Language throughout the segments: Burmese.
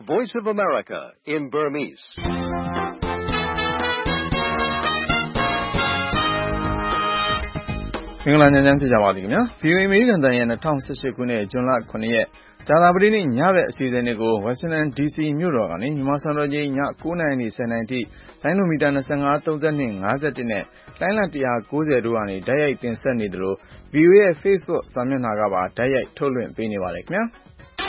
Voice of America in Burmese. ။မင်္ဂလာညချမ်းဖြစ်ကြပါသည်ခင်ဗျာ။ VOA အမေရိကန်တန်ရဲ့2018ခုနှစ်ဇွန်လ9ရက်ကြာသပတေးနေ့ညဘက်အစီအစဉ်တွေကို Washington DC မြို့တော်ကနေမြန်မာစံတော်ချိန်ည9:00နာရီ10:00နာရီထိလိုင်းနိုမီတာ25 32 51နဲ့လိုင်းလ190တို့ကနေတိုက်ရိုက်တင်ဆက်နေသလို VOA ရဲ့ Facebook စာမျက်နှာကပါတိုက်ရိုက်ထုတ်လွှင့်ပေးနေပါတယ်ခင်ဗျာ။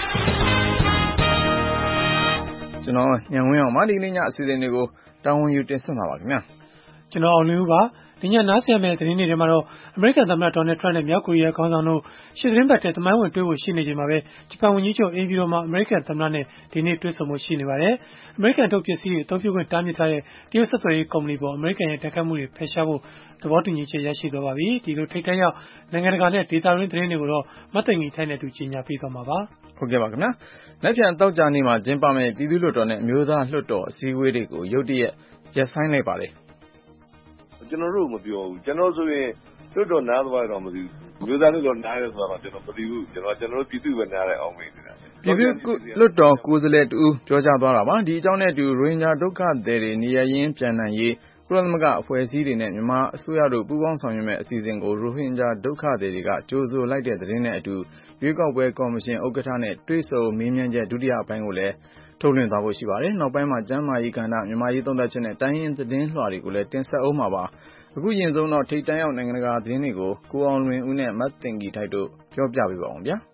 ကျွန်တော်ညံဝင်းအောင်ပါဒီနေ့ညအစီအစဉ်တွေကိုတာဝန်ယူတင်ဆက်မှာပါခင်ဗျာ။ကျွန်တော်အောင်လင်းဦးပါဒီညနားဆင်မယ့်သတင်းတွေထဲမှာတော့အမေရိကန်သမ္မတဒေါ်နယ်ထရန့်နဲ့မြောက်ကိုရီးယားခေါင်းဆောင်တို့ရှေ့သတင်းပတ်ထဲသမိုင်းဝင်တွေ့ဖို့ရှိနေချိန်မှာပဲဂျပန်ဝန်ကြီးချုပ်အင်ပြည်တော်မှာအမေရိကန်သမ္မတနဲ့ဒီနေ့တွေ့ဆုံဖို့ရှိနေပါတယ်။အမေရိကန်ထုတ်ပစ္စည်းတွေအသုံးပြုခွင့်တားမြစ်ထားတဲ့တရုတ်ဆက်သွယ်ရေးကုမ္ပဏီပေါ်အမေရိကန်ရဲ့တိုက်ခိုက်မှုတွေဖယ်ရှားဖို့သဘောတူညီချက်ရရှိသွားပါပြီ။ဒီလိုထိပ်တန်းရောက်နိုင်ငံတကာနဲ့ဒေသတွင်းသတင်းတွေကိုတော့မသိင်္ဂီထိုက်နဲ့တူကြီးညာပေးသွားမှာပါ။ဟုတ်ကဲ့ပါခင်ဗျာ။လက်ပြန်တောက်ကြနေမှာကျင်းပမယ့်ပြည်သူ့လွှတ်တော်နဲ့အမျိုးသားလွှတ်တော်အစည်းအဝေးတွေကိုရုတ်တရက်ရပ်ဆိုင်းလိုက်ပါတယ်ကျွန်တော်တို့မပြောဘူးကျွန်တော်ဆိုရင်လွှတ်တော်နားသွားတော့မသိဘူးမျိုးသားလွှတ်တော်နားရဲဆိုတော့ကျွန်တော်မသိဘူးကျွန်တော်ပြည်သူ့ပဲနားရဲအောင်မေးနေတာပြည်သူ့လွှတ်တော်ကိုယ်စားလှယ်တူပြောကြားသွားတာပါဒီအကြောင်းနဲ့အတူရိုဟင်ဂျာဒုက္ခသည်တွေနေရာရင်းပြန်နိုင်ရေးကုလသမဂ္ဂအဖွဲ့အစည်းတွေနဲ့မြန်မာအစိုးရတို့ပူးပေါင်းဆောင်ရွက်မယ့်အစီအစဉ်ကိုရိုဟင်ဂျာဒုက္ခသည်တွေကကြိုဆိုလိုက်တဲ့သတင်းနဲ့အတူရွေးကောက်ပွဲကော်မရှင်ဥက္ကဋ္ဌနဲ့တွေ့ဆုံမေးမြန်းချက်ဒုတိယအပိုင်းကိုလည်းထုတ်လွှင့်သွားဖို့ရှိပါတယ်နောက်ပိုင်းမှာကျန်းမာရေးကဏ္ဍမြန်မာရေးသုံးသပ်ချက်နဲ့တိုင်းရင်းသတင်းလွှာတွေကိုလည်းတင်ဆက်အောင်မှာပါအခုရင်ဆုံးတော့ထိပ်တန်းရောက်နိုင်ငံတကာသတင်းတွေကိုကိုအောင်လွင်ဦးနဲ့မတ်တင်ဂီထိုက်တို့ပြောပြပေးပါအောင်ဗျာ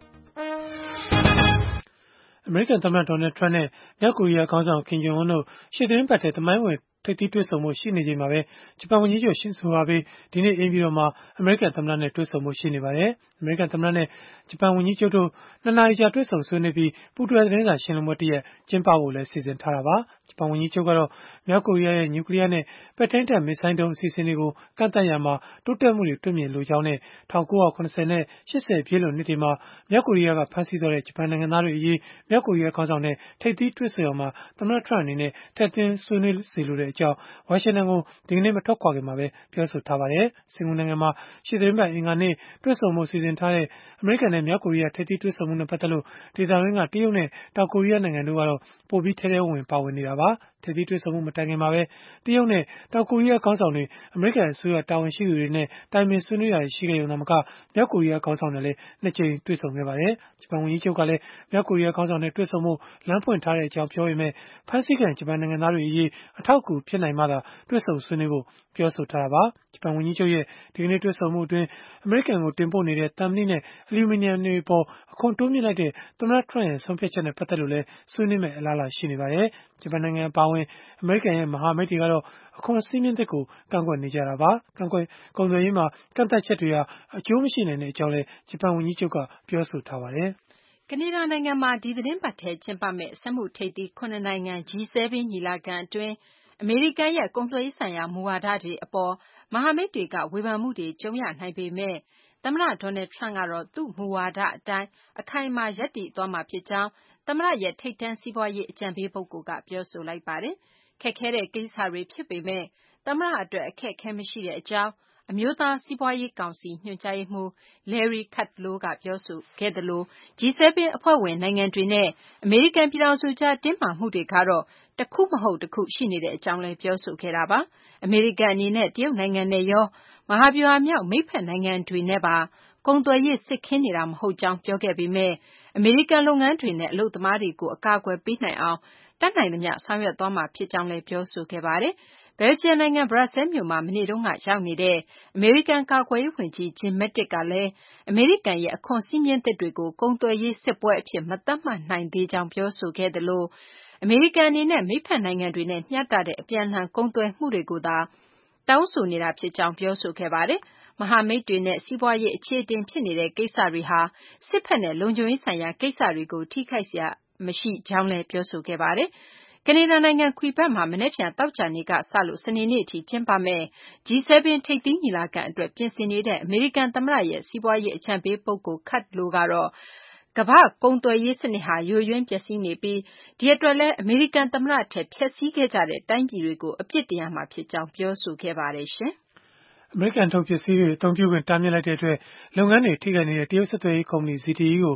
အမေရိကန်သမ္မတဒေါ်နယ်ထရန့်နဲ့မြောက်ကိုရီးယားခေါင်းဆောင်ကင်ဂျုံအွန်းတို့ရှေ့သတင်းပတ်ထဲသမိုင်းဝင်ထိပ်သီးတွေ့ဆုံမှုရှိနေချိန်မှာပဲဂျပန်ဝန်ကြီးချုပ်ရှင်ဇိုအာဘေးဒီနေ့အင်ပြည်တော်မှာအမေရိကန်သမ္မတနဲ့တွေ့ဆုံမှုရှိနေပါတယ်အမေရိကန်သမ္မတနဲ့ဂျပန်ဝန်ကြီးချုပ်တို့2နာရီကြာတွေ့ဆုံဆွေးနွေးပြီးပူးတွဲသတင်းစာရှင်းလင်းပွဲတစ်ရက်ကျင်းပဖို့လည်းစီစဉ်ထားတာပါဂျပန်ဝန်ကြီးချုပ်ကတော့မြောက်ကိုရီးယားရဲ့နျူကလ িয়ার နဲ့ပဲ့ထိန်းတပ်မစ်ဇိုင်းဒုံးအစီအစဉ်တွေကိုကန့်သတ်ရမှာတိုးတက်မှုတွေတွေ့မြင်လိုကြောင်းနဲ့1970နဲ့80ပြည့်လွန်နှစ်တွေမှာမြောက်ကိုရီးယားကဖမ်းဆီးသွားတဲ့ဂျပန်နိုင်ငံသားတွေအရေးမြောက်ကိုရီးယားခေါင်းဆောင်နဲ့ထိပ်သီးတွေ့ဆုံအောင်မှာသမ္မတထရန့်အနေနဲ့ထည့်သွင်းဆွေးနွေးစေလိုတဲ့အကြောင်းဝါရှင်တန်ကိုဒီကနေ့မထွက်ခွာခင်မှာပဲပြောဆိုထားပါတယ်။စင်ကာပူနိုင်ငံမှာရှေ့သတင်းပတ်အင်္ဂါနေ့တွေ့ဆုံမှုစီစဉ်ထားတဲ့အမေရိကန်နဲ့မြောက်ကိုရီးယားထိပ်သီးတွေ့ဆုံမှုနဲ့ပတ်သက်လို့ဒေသတွင်းကတရုတ်နဲ့တောင်ကိုရီးယားနိုင်ငံတို့ကတော့ပိုပြီးထဲထဲဝင်ပါဝင်နေတာပါ။ထိပ်သီးတွေ့ဆုံမှုမတိုင်ခင်မှာပဲတရုတ်နဲ့တောင်ကိုရီးယားခေါင်းဆောင်တွေအမေရိကန်အစိုးရတာဝန်ရှိသူတွေနဲ့တိုင်ပင်ဆွေးနွေးတာရှိခဲ့ရုံသာမကမြောက်ကိုရီးယားခေါင်းဆောင်တွေလည်းနှစ်ကြိမ်တွေ့ဆုံခဲ့ပါတယ်။ဂျပန်ဝန်ကြီးချုပ်ကလည်းမြောက်ကိုရီးယားခေါင်းဆောင်တွေတွေ့ဆုံမှုလမ်းဖွင့်ထားတဲ့အကြောင်းပြောပေမဲ့ဖမ်းဆီးခံဂျပန်နိုင်ငံသားတွေအရေးအထောက်အကူဖြစ်နိုင်မှသာတွေ့ဆုံဆွေးနွေးဖို့ပြောဆိုထားတာပါ။ဂျပန်ဝန်ကြီးချုပ်ရဲ့ဒီကနေ့တွေ့ဆုံမှုအတွင်းအမေရိကန်ကိုတင်ပို့နေတဲ့သံမဏိနဲ့အလူမီနီယံတွေပေါ်အခွန်တိုးမြှင့်လိုက်တဲ့သမ္မတထရန့်ရဲ့ဆုံးဖြတ်ချက်နဲ့ပတ်သက်လို့လည်းဆွေးနွေးမယ့်အလားအလာရှိနေပါတယ်။ဂျပန်နိုင်ငံအပါအဝင်အမေရိကန်ရဲ့မဟာမိတ်တွေကတော့အခွန်စည်းမျဉ်းသစ်ကိုကန့်ကွက်နေကြတာပါ။ကုန်သွယ်ရေးမှာကန့်သတ်ချက်တွေဟာအကျိုးမရှိနိုင်တဲ့အကြောင်းလည်းဂျပန်ဝန်ကြီးချုပ်ကပြောဆိုထားပါတယ်။ကနေဒါနိုင်ငံမှာဒီသတင်းပတ်ထဲကျင်းပမယ့်စက်မှုထိပ်သီး9နိုင်ငံ G7 ညီလာခံအတွင်းအမေရိကန်ရဲ့ကုန်သွယ်ရေးဆိုင်ရာမူဝါဒတွေအပေါ်မဟာမိတ်တွေကဝေဖန်မှုတွေကြုံရနိုင်ပေမဲ့သမ္မတဒေါ်နယ်ထရန့်ကတော့သူ့မူဝါဒအတိုင်းအခိုင်အမာရပ်တည်သွားမှာဖြစ်ကြောင်းသမ္မတရဲ့ထိပ်တန်းစီးပွားရေးအကြံပေးပုဂ္ဂိုလ်ကပြောဆိုလိုက်ပါတယ်။ခက်ခဲတဲ့ကိစ္စတွေဖြစ်ပေမဲ့သမ္မတအတွက်အခက်အခဲမရှိတဲ့အကြောင်းအမျိုးသားစီးပွားရေးကောင်စီညွှန်ကြားရေးမှူး Larry Kudlow ကပြောဆိုခဲ့သလို G7 အဖွဲ့ဝင်နိုင်ငံတွေနဲ့အမေရိကန်ပြည်ထောင်စုကြားတင်းမာမှုတွေကတော့တခုမဟုတ်တခုရှိနေတဲ့အကြောင်းလည်းပြောဆိုခဲ့တာပါ။အမေရိကန်အနေနဲ့တရုတ်နိုင်ငံနဲ့ရောမဟာဗျူဟာမြောက်မိတ်ဖက်နိုင်ငံတွေနဲ့ပါကုန်သွယ်ရေးစစ်ခင်းနေတာမဟုတ်ကြောင်းပြောခဲ့ပေမဲ့အမေရိကန်လုပ်ငန်းတွေနဲ့အလုပ်သမားတွေကိုအကာအကွယ်ပေးနိုင်အောင်တတ်နိုင်သမျှဆောင်ရွက်သွားမှာဖြစ်ကြောင်းလည်းပြောဆိုခဲ့ပါတယ်။ဘယ်လ်ဂျီယံနိုင်ငံဘရပ်ဆဲလ်မြို့မှာမနေ့တုန်းကရောက်နေတဲ့အမေရိကန်ကာကွယ်ရေးဝန်ကြီး Jim Mattis ကလည်းအမေရိကန်ရဲ့အခွန်စည်းမျဉ်းသစ်တွေကိုကုန်သွယ်ရေးစစ်ပွဲအဖြစ်မသတ်မှတ်နိုင်သေးကြောင်းပြောဆိုခဲ့သလိုအမေရိကန်အနေနဲ့မိတ်ဖက်နိုင်ငံတွေနဲ့မျှတတဲ့အပြန်အလှန်ကုန်သွယ်မှုတွေကိုသာတောင်းဆိုနေတာဖြစ်ကြောင်းပြောဆိုခဲ့ပါတယ်။မဟာမိတ်တွေနဲ့စီးပွားရေးအခြေအတင်ဖြစ်နေတဲ့ကိစ္စတွေဟာစစ်ဖက်နဲ့လုံခြုံရေးဆိုင်ရာကိစ္စတွေကိုထိခိုက်စရာမရှိကြောင်းလည်းပြောဆိုခဲ့ပါတယ်။ကနေဒါနိုင်ငံခွီဘက်မှာမနေ့ဖြန်သောကြာနေ့ကစလို့စနေနေ့အထိကျင်းပမယ့် G7 ထိပ်သီးညီလာခံအတွက်ပြင်ဆင်နေတဲ့အမေရိကန်သမ္မတရဲ့စီးပွားရေးအကြံပေးပုဂ္ဂိုလ် Kudlow ကတော့ကမ္ဘာ့ကုန်သွယ်ရေးစနစ်ဟာယိုယွင်းပျက်စီးနေပြီးဒီအတွက်လည်းအမေရိကန်သမ္မတထက်ဖျက်ဆီးခဲ့ကြတဲ့တိုင်းပြည်တွေကိုအပြစ်တင်ရမှာဖြစ်ကြောင်းပြောဆိုခဲ့ပါတယ်ရှင်။အမေရိကန်ထုတ်ပစ္စည်းတွေအသုံးပြုခွင့်တားမြစ်လိုက်တဲ့အတွက်လုပ်ငန်းတွေထိခိုက်နေတဲ့တရုတ်ဆက်သွယ်ရေးကုမ္ပဏီ ZTE ကို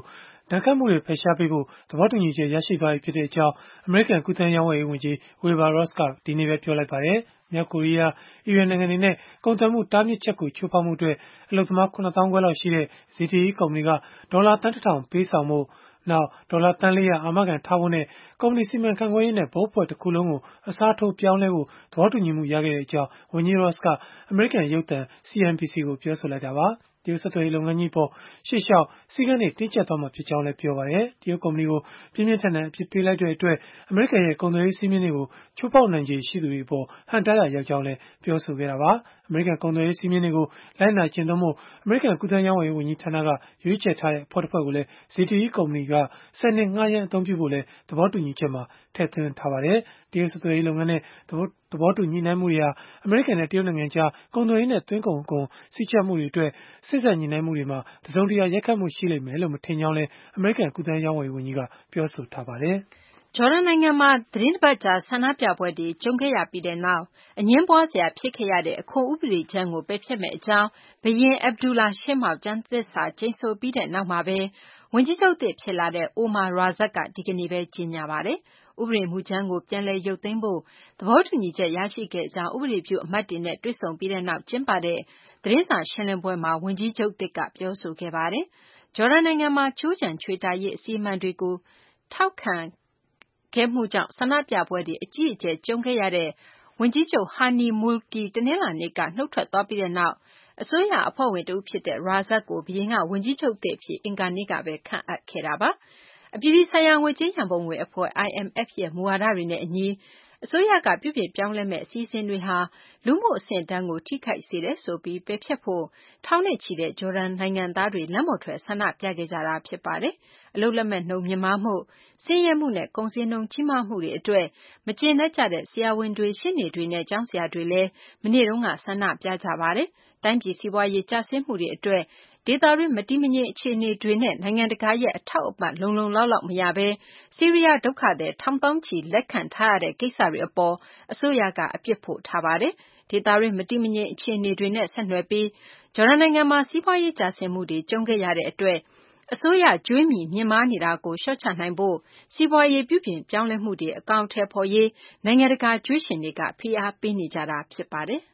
ဒဏ်ခတ်မှုတွေဖယ်ရှားပေးဖို့သဘောတူညီချက်ရရှိသွားပြီဖြစ်ကြောင်းအမေရိကန်ကူးသန်းရောင်းဝယ်ရေးဝန်ကြီး Wilbur Ross ကဒီနေ့ပဲပြောလိုက်ပါတယ်။မြောက်ကိုရီးယား၊အီရန်နိုင်ငံတွေနဲ့ကုန်သွယ်မှုတားမြစ်ချက်ကိုချိုးဖောက်မှုအတွက်အလုပ်သမား 7,000 ခွဲလောက်ရှိတဲ့ ZTE ကုမ္ပဏီကဒေါ်လာသန်း 1,000 ပေးဆောင်ဖို့နောက်ဒေါ်လာသန်း 400 အာမခံထားဖို့နဲ့ကုမ္ပဏီစီမံခန့်ခွဲရေးနဲ့ဘုတ်အဖွဲ့တစ်ခုလုံးကိုအစားထိုးပြောင်းလဲဖို့သဘောတူညီမှုရခဲ့ကြောင်းဝန်ကြီး Ross ကအမေရိကန်ရုပ်သံ CNBC ကိုပြောဆိုလိုက်တာပါ။တရုတ်ဆက်သွယ်ရေးလုပ်ငန်းကြီးအပေါ်ရှေ့လျှောက်စည်းကမ်းတွေတင်းကျပ်သွားမှာဖြစ်ကြောင်းလည်းပြောပါတယ်။တရုတ်ကုမ္ပဏီကိုပြင်းပြင်းထန်ထန်အပြစ်ပေးလိုက်တဲ့အတွက်အမေရိကန်ရဲ့ကုန်သွယ်ရေးစည်းမျဉ်းတွေကိုချိုးဖောက်နိုင်ခြေရှိသူတွေအပေါ်ဟန့်တားရာရောက်ကြောင်းလည်းပြောဆိုခဲ့တာပါ။အမေရိကန်ကုန်သွယ်ရေးစည်းမျဉ်းတွေကိုလိုက်နာကျင့်သုံးဖို့အမေရိကန်ကူးသန်းရောင်းဝယ်ရေးဝန်ကြီးဌာနကရွေးချယ်ထားတဲ့အဖွဲ့တစ်ဖွဲ့ကိုလည်း ZTE ကုမ္ပဏီက10 နှစ်ငှားရမ်းအသုံးပြုဖို့လည်းသဘောတူညီချက်မှာထည့်သွင်းထားပါတယ်။တရုတ်ဆက်သွယ်ရေးလုပ်ငန်းနဲ့သဘောတူညီနိုင်မှုတွေဟာအမေရိကန်နဲ့တရုတ်နိုင်ငံကြားကုန်သွယ်ရေးနဲ့သွင်းကုန်ခွန်စည်းကြပ်မှုတွေအတွက်စိတ်ဆက်ညီနိုင်မှုတွေမှာတစုံတရာရိုက်ခတ်မှုရှိလိမ့်မယ်လို့မထင်ကြောင်းလည်းအမေရိကန်ကူးသန်းရောင်းဝယ်ရေးဝန်ကြီးကပြောဆိုထားပါတယ်။ဂျော်ဒန်နိုင်ငံမှာသီတင်းတစ်ပတ်ကြာဆန္ဒပြပွဲတွေကြုံခဲ့ရပြီးနောက်အငြင်းပွားစရာဖြစ်ခဲ့ရတဲ့အခွန်ဥပဒေကြမ်းကိုပယ်ဖျက်မယ့်အကြောင်းဘုရင် Abdullah ရှေ့မှောက်ကျမ်းသစ္စာကျိန်ဆိုပြီးတဲ့နောက်မှာပဲဝန်ကြီးချုပ်သစ်ဖြစ်လာတဲ့ Omar Razak ကဒီကနေ့ပဲကြေညာပါတယ်။ဥပဒေမူကြမ်းကိုပြန်လည်ရုပ်သိမ်းဖို့သဘောတူညီချက်ရရှိခဲ့ကြောင်းဥပဒေပြုအမတ်တွေနဲ့တွေ့ဆုံပြီးတဲ့နောက်ကျင်းပတဲ့သတင်းစာရှင်းလင်းပွဲမှာဝန်ကြီးချုပ်သစ်ကပြောဆိုခဲ့ပါတယ်။ဂျော်ဒန်နိုင်ငံမှာချိုးချံချွေတာရေးအစီအမံတွေကိုထောက်ခံခဲ့မှုကြောင့်ဆန္ဒပြပွဲတွေအကြီးအကျယ်ကြုံခဲ့ရတဲ့ဝန်ကြီးချုပ် Hani Mulki တနင်္လာနေ့ကနှုတ်ထွက်သွားပြီးတဲ့နောက်အစိုးရအဖွဲ့ဝင်တဦးဖြစ်တဲ့ Razak ကိုဘုရင်ကဝန်ကြီးချုပ်သစ်အဖြစ်အင်္ဂါနေ့ကပဲခန့်အပ်ခဲ့တာပါ။အပြည်ပြည်ဆိုင်ရာငွေကြေးရန်ပုံငွေအဖွဲ့ IMF ရဲ့မူဝါဒတွေနဲ့အညီအစိုးရကပြုပြင်ပြောင်းလဲမယ့်အစီအစဉ်တွေဟာလူမှုအဆင့်အတန်းကိုထိခိုက်စေတယ်ဆိုပြီးပယ်ဖျက်ဖို့ထောင်နဲ့ချီတဲ့ဂျော်ဒန်နိုင်ငံသားတွေလမ်းပေါ်ထွက်ဆန္ဒပြခဲ့ကြတာဖြစ်ပါတယ်။အလုပ်လက်မဲ့နှုန်းမြင့်မားမှု၊ဆင်းရဲမှုနဲ့ကုန်ဈေးနှုန်းကြီးမားမှုတွေအတွက်မကျေနပ်ကြတဲ့ဆရာဝန်တွေ၊ရှေ့နေတွေနဲ့ကျောင်းဆရာတွေလည်းမနေ့တုန်းကဆန္ဒပြကြပါတယ်။တိုင်းပြည်စီးပွားရေးကျဆင်းမှုတွေအတွက်ဒေသတွင်းမတည်မငြိမ်အခြေအနေတွေနဲ့နိုင်ငံတကာရဲ့အထောက်အပံ့လုံလုံလောက်လောက်မရဘဲဆီးရီးယားဒုက္ခသည်ထောင်သောင်းချီလက်ခံထားရတဲ့ကိစ္စတွေအပေါ်အစိုးရကအပြစ်ဖို့ထားပါတယ်။ဒေသတွင်းမတည်မငြိမ်အခြေအနေတွေနဲ့ဆက်နွယ်ပြီးဂျော်ဒန်နိုင်ငံမှာစီးပွားရေးကျဆင်းမှုတွေကြုံခဲ့ရတဲ့အတွက်အစိုးရကြွေးမြီမြင့်မားနေတာကိုလျှော့ချနိုင်ဖို့စီးပွားရေးပြုပြင်ပြောင်းလဲမှုတွေအကောင်အထည်ဖော်ရေးနိုင်ငံတကာကြွေးရှင်တွေကဖိအားပေးနေကြတာဖြစ်ပါတယ်။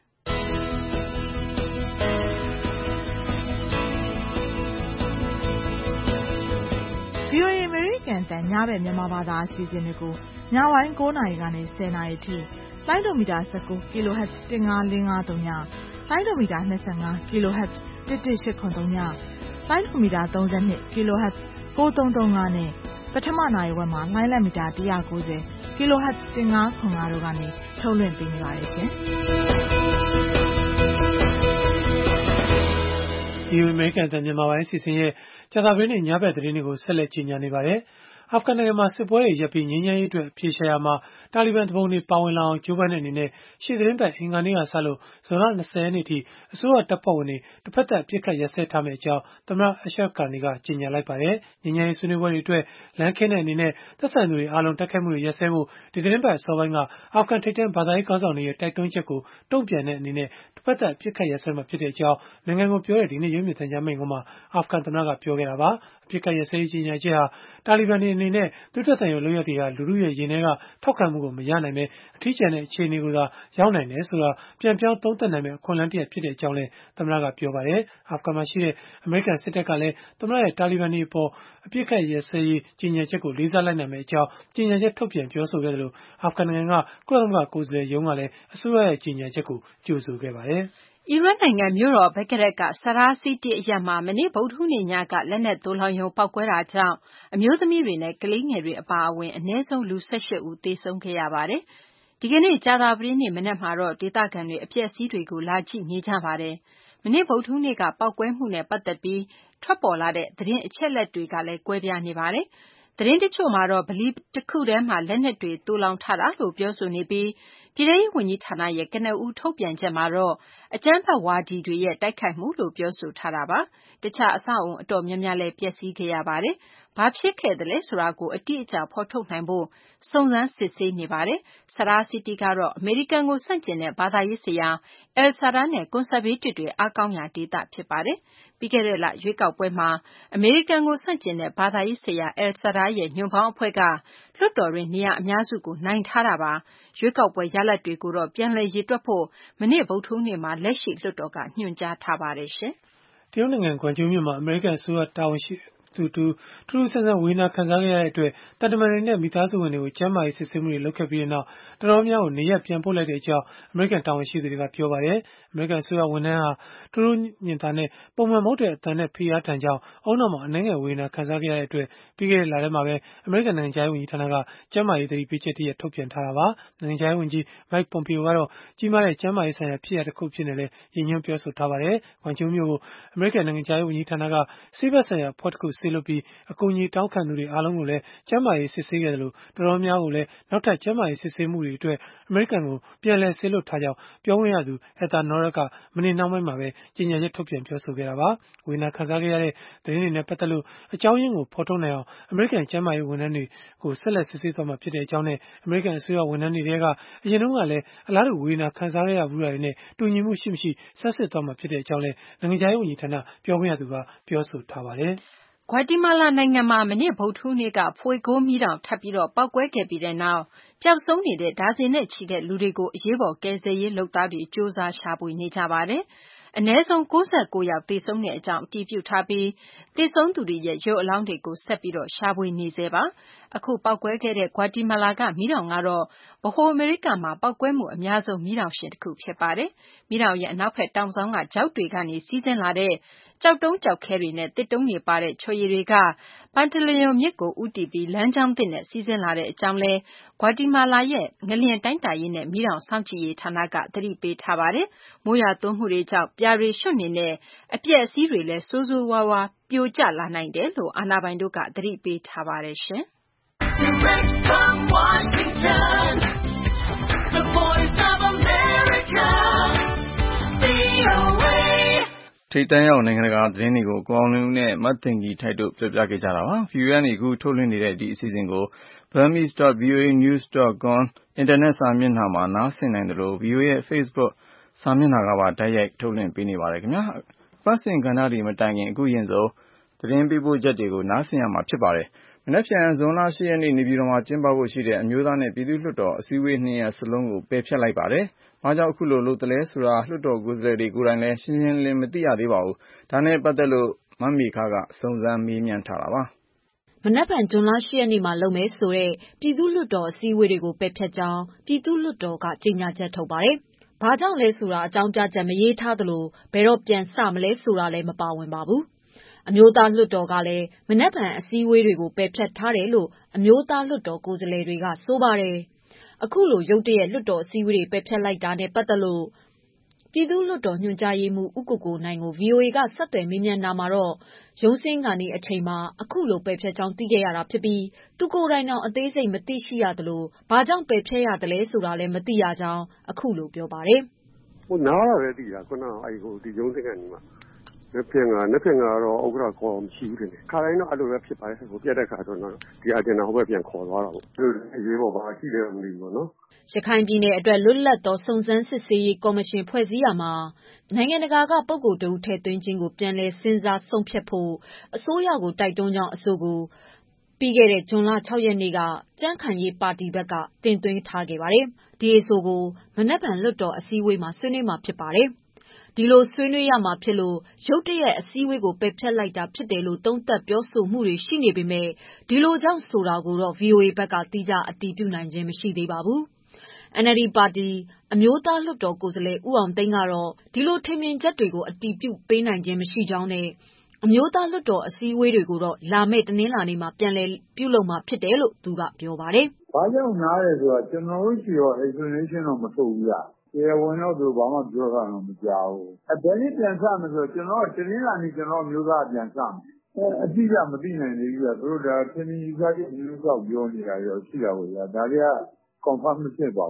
VOA အမေရိကန်တန်ညဘက်မြန်မာဘာသာအစီအစဉ်တွေကိုညပိုင်း9နာရီကနေ10နာရီထိလိုင်းဒိုမီတာ19 kHz 15553ညလိုင်းဒိုမီတာ25 kHz 11883ညလိုင်းဒိုမီတာ32 kHz 9335နဲ့ပထမနာရီဝက်မှာလိုင်းလက်မီတာ190 kHz 1505တို့ကနေထုတ်လွှင့်ပေးနေပါတယ်ရှင်ဒီအမေရိကန်တန်မြန်မာပိုင်းအစီအစဉ်ရဲ့ကြာသပတေးနေ့ညဘက်သတင်းတွေကိုဆက်လက်ကြီးညာနေပါတယ်။အာဖဂန်နိုင်ငံမှာစစ်ပွဲတွေရပ်ပြီးငြိမ်းချမ်းရေးအတွက်အပြေရှားရမှာတာလီဘန်တပုံတွေပါဝင်လာအောင်ကြိုးပမ်းတဲ့အနေနဲ့ရှေ့သတင်းပတ်အင်္ဂါနေ့ကစလို့ဇွန်လ20ရက်နေ့ထိအစိုးရတပ်ဖွဲ့ဝင်တွေတစ်ဖက်သက်အပြစ်ခတ်ရပ်စဲထားမယ့်အကြောင်းသမ္မတအရှရဖ်ဂါနီကကြေညာလိုက်ပါတယ်။ငြိမ်းချမ်းရေးဆွေးနွေးပွဲတွေအတွက်လမ်းခင်းတဲ့အနေနဲ့သက်ဆိုင်သူတွေအားလုံးတိုက်ခိုက်မှုတွေရပ်စဲဖို့ဒီသတင်းပတ်အစောပိုင်းကအာဖဂန်ထိပ်တန်းဘာသာရေးခေါင်းဆောင်တွေရဲ့တိုက်တွန်းချက်ကိုတုံ့ပြန်တဲ့အနေနဲ့တစ်ဖက်သက်အပြစ်ခတ်ရပ်စဲမှာဖြစ်တဲ့အကြောင်းနိုင်ငံကိုပြောတဲ့ဒီနေ့ရုပ်မြင်သံကြားမိန့်ခွန်းမှာအာဖဂန်သမ္မတကပြောခဲ့တာပါ။အပြစ်ခတ်ရပ်စဲရေးကြေညာချက်ဟာတာလီဘန်တွေအနေနဲ့သူတို့သက်ဆိုင်ရာလုပ်ရပ်တွေဟာလူထုရဲ့ရင်ထဲကထောက်ခံမှုကိုမရနိုင်ပဲအထီးကျန်တဲ့အခြေအနေကိုသာရောက်နိုင်တယ်ဆိုတာပြန်ပြောင်းသုံးသပ်နိုင်မယ့်အခွင့်အလမ်းတစ်ရပ်ဖြစ်တဲ့အကြောင်းလည်းသမ္မတကပြောပါတယ်။အာဖဂန်မှာရှိတဲ့အမေရိကန်စစ်တပ်ကလည်းသမ္မတရဲ့တာလီဘန်တွေအပေါ်အပြစ်ခတ်ရပ်စဲရေးကြေညာချက်ကိုလေးစားလိုက်နိုင်မယ့်အကြောင်းကြေညာချက်ထုတ်ပြန်ပြောဆိုခဲ့တယ်လို့အာဖဂန်နိုင်ငံကကုလသမဂ္ဂကိုယ်စားလှယ်ရုံးကလည်းအစိုးရရဲ့ကြေညာချက်ကိုကြိုဆိုခဲ့ပါတယ်။အီရတ်နိုင်ငံမြို့တော်ဘဂ္ဂဒက်ကဆရာစီတီအရပ်မှာမနေ့ဗုဒ္ဓဟူးနေ့ညကလက်နက်သိုလှောင်ရုံပေါက်ကွဲတာကြောင့်အမျိုးသမီးတွေနဲ့ကလေးငယ်တွေအပါအဝင်အနည်းဆုံးလူ18ဦးသေဆုံးခဲ့ရပါတယ်။ဒီကနေ့ကြာသပတေးနေ့မနက်မှာတော့ဒေသခံတွေအပျက်အစီးတွေကိုလာကြည့်နေကြပါတယ်။မနေ့ဗုဒ္ဓဟူးနေ့ကပေါက်ကွဲမှုနဲ့ပတ်သက်ပြီးထွက်ပေါ်လာတဲ့သတင်းအချက်အလက်တွေကလည်းကွဲပြားနေပါတယ်။သတင်းတချို့မှာတော့ဗလီတစ်ခုထဲမှာလက်နက်တွေသိုလှောင်ထားတာလို့ပြောဆိုနေပြီးပြည်ထောင်စုဝန်ကြီးဌာနရဲ့ကနဦးထုတ်ပြန်ချက်မှာတော့အကြမ်းဖက်ဝါဒီတွေရဲ့တိုက်ခိုက်မှုလို့ပြောဆိုထားတာပါ။တခြားအဆောက်အအုံအတော်များများလည်းပျက်စီးခဲ့ရပါတယ်။ဘာဖြစ်ခဲ့သလဲဆိုတာကိုအတိအကျဖော်ထုတ်နိုင်ဖို့စုံစမ်းစစ်ဆေးနေပါတယ်။ Sadr City ကတော့အမေရိကန်ကိုဆန့်ကျင်တဲ့ဘာသာရေးဆရာ El Sadr နဲ့ကွန်ဆာဗေးတစ်တွေအားကောင်းရာဒေသဖြစ်ပါတယ်။ ပြီးခဲ့တဲ့လရွေးကောက်ပွဲမှာအမေရိကန်ကိုဆန့်ကျင်တဲ့ဘာသာရေးဆရာ El Sadr ရဲ့ညွန့်ပေါင်းအဖွဲ့ကလွှတ်တော်တွင်းနေရာအများစုကိုနိုင်ထားတာပါ။ ရွေးကောက်ပွဲရလဒ်တွေကိုတော့ပြန်လည်ရေတွက်ဖို့မနေ့ဗုဒ္ဓဟူးနေ့မှာလက်ရှိလွှတ်တော်ကညွှန်ကြားထားပါတယ်။တရုတ်နိုင်ငံကွမ်ကျိုးမြို့မှာအမေရိကန်အစိုးရတာဝန်ရှိသူတူထူးထူးဆန်းဆန်းဝေဒနာခံစားခဲ့ရတဲ့အတွက်တန်တမန်တွေနဲ့မိသားစုဝင်တွေကိုကျန်းမာရေးစစ်ဆေးမှုတွေလုပ်ခဲ့ပြီးနောက်တော်တော်များကိုနေရက်ပြန်ပို့လိုက်တဲ့အကြောင်းအမေရိကန်တာဝန်ရှိသူတွေကပြောပါတယ်။အမေရိကန်အစိုးရဝန်ထမ်းဟာတိုးတိုးညင်သာနဲ့ပုံမှန်မဟုတ်တဲ့အတန်နဲ့ဖိအားထန်ကြောင်းအုံနောက်မှာအနှဲငယ်ဝေဒနာခံစားခဲ့ရတဲ့အတွက်ပြီးခဲ့တဲ့လထဲမှာပဲအမေရိကန်နိုင်ငံခြားရေးဝန်ကြီးဌာနကကျန်းမာရေးသတိပေးချက်တရက်ထုတ်ပြန်ထားတာပါ။နိုင်ငံခြားရေးဝန်ကြီး Mike Pompeo ကတော့ကြီးမားတဲ့ကျန်းမာရေးဆိုင်ရာဖြစ်ရပ်တစ်ခုဖြစ်နေလဲရည်ညွှန်းပြောဆိုထားပါတယ်။ကွမ်ကျိုးမြို့ကိုအမေရိကန်နိုင်ငံခြားရေးဝန်ကြီးဌာနကဆေးဘက်ဆိုင်ရာအဖွဲ့တစ်ခုဆေးလွတ်ပြီးအကူအညီတောင်းခံသူတွေအားလုံးကိုလည်းကျန်းမာရေးစစ်ဆေးခဲ့တယ်လို့တော်တော်များကိုလည်းနောက်ထပ်ကျန်းမာရေးစစ်ဆေးမှုတွေအတွက်အမေရိကန်ကိုပြန်လည်ဆေးလွတ်ထားကြောင်းပြောခွင့်ရသူ Heather Nauert ကမနေ့နှောင်းပိုင်းမှာပဲကြေညာချက်ထုတ်ပြန်ပြောဆိုခဲ့တာပါ။ဝေဒနာခံစားခဲ့ရတဲ့သတင်းတွေနဲ့ပတ်သက်လို့အကြောင်းရင်းကိုဖော်ထုတ်နိုင်အောင်အမေရိကန်ကျန်းမာရေးဝန်ထမ်းတွေကိုဆက်လက်စစ်ဆေးသွားမှာဖြစ်တဲ့အကြောင်းနဲ့အမေရိကန်အစိုးရဝန်ထမ်းတွေထဲကအရင်တုန်းကလည်းအလားတူဝေဒနာခံစားခဲ့ရဘူးတာတွေနဲ့တူညီမှုရှိမရှိဆန်းစစ်သွားမှာဖြစ်တဲ့အကြောင်းလည်းနိုင်ငံခြားရေးဝန်ကြီးဌာနပြောခွင့်ရသူကပြောဆိုထားပါတယ်။ဂွါတီမာလာနိုင်ငံမှာမနေ့ဗုဒ္ဓဟူးနေ့ကဖွေကိုမီးတောင်ထပ်ပြီးပေါက်ကွဲခဲ့ပြီးနောက်ပျောက်ဆုံးနေတဲ့ဒါဇင်နဲ့ချီတဲ့လူတွေကိုအရေးပေါ်ကယ်ဆယ်ရေးလုပ်သားတွေစ조사ရှာဖွေနေကြပါတယ်။အနည်းဆုံး69ယောက်သေဆုံးတဲ့အကြောင်းအတည်ပြုထားပြီးသေဆုံးသူတွေရဲ့ရုပ်အလောင်းတွေကိုဆက်ပြီးရှာဖွေနေဆဲပါ။အခုပေါက်ကွဲခဲ့တဲ့ဂွါတီမာလာကမီးတောင်ကတော့ဗဟိုအမေရိကမှာပေါက်ကွဲမှုအများဆုံးမီးတောင်ရှင်တစ်ခုဖြစ်ပါတယ်။မီးတောင်ရဲ့အနောက်ဘက်တောင်စောင်းကကျောက်တွေကနေစီးဆင်းလာတဲ့ကျောက်တုံးကျောက်ခဲတွေနဲ့တစ်တုံးတွေပါတဲ့ချော်ရည်တွေကပန်တလျွန်မြစ်ကိုဦးတည်ပြီးလမ်းကြောင်းသစ်နဲ့စီးဆင်းလာတဲ့အကြောင်းလည်းဂွါတီမာလာရဲ့ငလျင်တိုင်းတာရေးနဲ့မီးတောင်စောင့်ကြည့်ရေးဌာနကသတိပေးထားပါတယ်။မိုးရွာသွန်းမှုတွေကြောင့်ပြာတွေရွှံ့နေတဲ့အပျက်အစီးတွေလည်းဆိုးဆိုးဝါးဝါးပြိုကျလာနိုင်တယ်လို့အာဏာပိုင်တို့ကသတိပေးထားပါတယ်။ Direct from Washington, the voice of America, VOA. ထိပ်တန်းရောက်နိုင်ငံတကာသတင်းတွေကိုကိုအောင်လွင်ဦးနဲ့မတ်သိင်္ဂီထိုက်တို့ပြောပြခဲ့ကြတာပါ။ VOA ကနေအခုထုတ်လွှင့်နေတဲ့ဒီအစီအစဉ်ကို burmese.voanews.com အင်တာနက်စာမျက်နှာမှာနားဆင်နိုင်သလို VOA ရဲ့ Facebook စာမျက်နှာကပါတိုက်ရိုက်ထုတ်လွှင့်ပေးနေပါတယ်ခင်ဗျာ။ အပတ်စဉ်ကဏ္ဍတွေမတိုင်ခင်အခုရင်ဆုံးသတင်းပေးပို့ချက်တွေကိုနားဆင်ရမှာဖြစ်ပါတယ်။ မနက်ဖြန်ဇွန်လ 8 ရက်နေ့နေပြည်တော်မှာကျင်းပဖို့ရှိတဲ့အမျိုးသားနဲ့ပြည်သူ့လွှတ်တော်အစည်းအဝေး2ရက်စလုံးကိုပယ်ဖျက်လိုက်ပါတယ်။ဘာကြောင့်အခုလိုလုပ်သလဲဆိုတာလွှတ်တော်ကိုယ်စားလှယ်တွေကိုယ်တိုင်လည်းရှင်းရှင်းလင်းလင်းမသိရသေးပါဘူး။ဒါနဲ့ပတ်သက်လို့မမေခကစုံစမ်းမေးမြန်းထားပါတယ်။မနက်ဖြန်ဇွန်လ 8 ရက်နေ့မှာလုပ်မယ်ဆိုတဲ့ပြည်သူ့လွှတ်တော်အစည်းအဝေးတွေကိုပယ်ဖျက်ကြောင်းပြည်သူ့လွှတ်တော်ကကြေညာချက်ထုတ်ပါတယ်။ဘာကြောင့်လဲဆိုတာအကြောင်းပြချက်မရေးထားသလိုဘယ်တော့ပြန်စမလဲဆိုတာလည်းမပါဝင်ပါဘူး။အမျိုးသားလွှတ်တော်ကလည်းမနက်ဖြန်အစည်းအဝေးတွေကိုပယ်ဖျက်ထားတယ်လို့အမျိုးသားလွှတ်တော်ကိုယ်စားလှယ်တွေကဆိုပါတယ်။အခုလိုရုတ်တရက်လွှတ်တော်အစည်းအဝေးတွေပယ်ဖျက်လိုက်တာနဲ့ပတ်သက်လို့ပြည်သူ့လွှတ်တော်ညွှန်ကြားရေးမှူးဦးကိုကိုနိုင်ကို VOA ကဆက်သွယ်မေးမြန်းတာမှာတော့ရုံးဆင်းခါနီးအချိန်မှာအခုလိုပယ်ဖျက်ကြောင်းသိခဲ့ရတာဖြစ်ပြီးသူကိုယ်တိုင်တောင်အသေးစိတ်မသိရှိရသလိုဘာကြောင့်ပယ်ဖျက်ရသလဲဆိုတာလည်းမသိရကြောင်းအခုလိုပြောပါတယ်။နားတာပဲသိတာခုနဒီရုံးဆင်းခါနီးမှာနှစ်ဖင်ကတော့ဥက္ကဋ္ဌခေါ်မရှိဘူးတင်တယ်ခါတိုင်းတော့အဲ့လိုပဲဖြစ်ပါတယ်ဟိုပြတ်တဲ့ခါဆိုတော့ဒီအဂျင်နာဟိုဘက်ပြန်ခေါ်သွားတာပေါ့အရေးပေါ်ပါရှိတယ်မသိဘူးပေါ့နော်ရခိုင်ပြည်နယ်အတွက်လွတ်လပ်သောစုံစမ်းစစ်ဆေးရေးကော်မရှင်ဖွဲ့စည်းရာမှာနိုင်ငံတကာကပုဂ္ဂိုလ်တဦးထည့်သွင်းခြင်းကိုပြန်လည်စဉ်းစားဆုံးဖြတ်ဖို့အစိုးရကိုတိုက်တွန်းကြောင်းအဆိုကိုပြီးခဲ့တဲ့ဇွန်လ 6 ရက်နေ့ကကြံ့ခိုင်ရေးပါတီဘက်ကတင်သွင်းထားခဲ့ပါတယ်။ဒီအဆိုကိုမနက်ဖြန်လွှတ်တော်အစည်းအဝေးမှာဆွေးနွေးမှာဖြစ်ပါတယ်။ဒီလိုဆွေးနွေးရမှာဖြစ်လို့ရုတ်တရက်အစည်းအဝေးကိုပယ်ဖျက်လိုက်တာဖြစ်တယ်လို့သုံးသပ်ပြောဆိုမှုတွေရှိနေပေမဲ့ဒီလိုကြောင့်ဆိုတာကိုတော့ VOA ဘက်ကသီးခြားအတည်ပြုနိုင်ခြင်းမရှိသေးပါဘူး။ NLD ပါတီအမျိုးသားလွှတ်တော်ကိုယ်စားလှယ်ဦးအောင်သိန်းကတော့ဒီလိုထင်မြင်ချက်တွေကိုအတည်ပြုပေးနိုင်ခြင်းမရှိကြောင်းနဲ့အမျိုးသားလွှတ်တော်အစည်းအဝေးတွေကိုတော့လာမယ့်တနင်္လာနေ့မှာပြန်လည်ပြုလုပ်မှာဖြစ်တယ်လို့သူကပြောပါတယ်။ဘာကြောင့်နားလဲဆိုတော့ကျွန်တော်တို့ရှိရော explanation တော့မထုတ်ဘူးလား။တရားဝင်တော့သူဘာမှပြောတာတော့မကြားဘူး။ဘယ်နေ့ပြန်စမလဲဆိုတော့ကျွန်တော်တနင်္လာနေ့ကျွန်တော်မျိုးသားပြန်စမယ်။အတိအကျမသိနိုင်သေးဘူးကသူတို့ဒါသင်္ကြန်ယူဆချက်မျိုးစောက်ပြောနေတာရောရှိတာပေါ့ဗျာ။ဒါတွေက confirm မဖြစ်ပါဘူး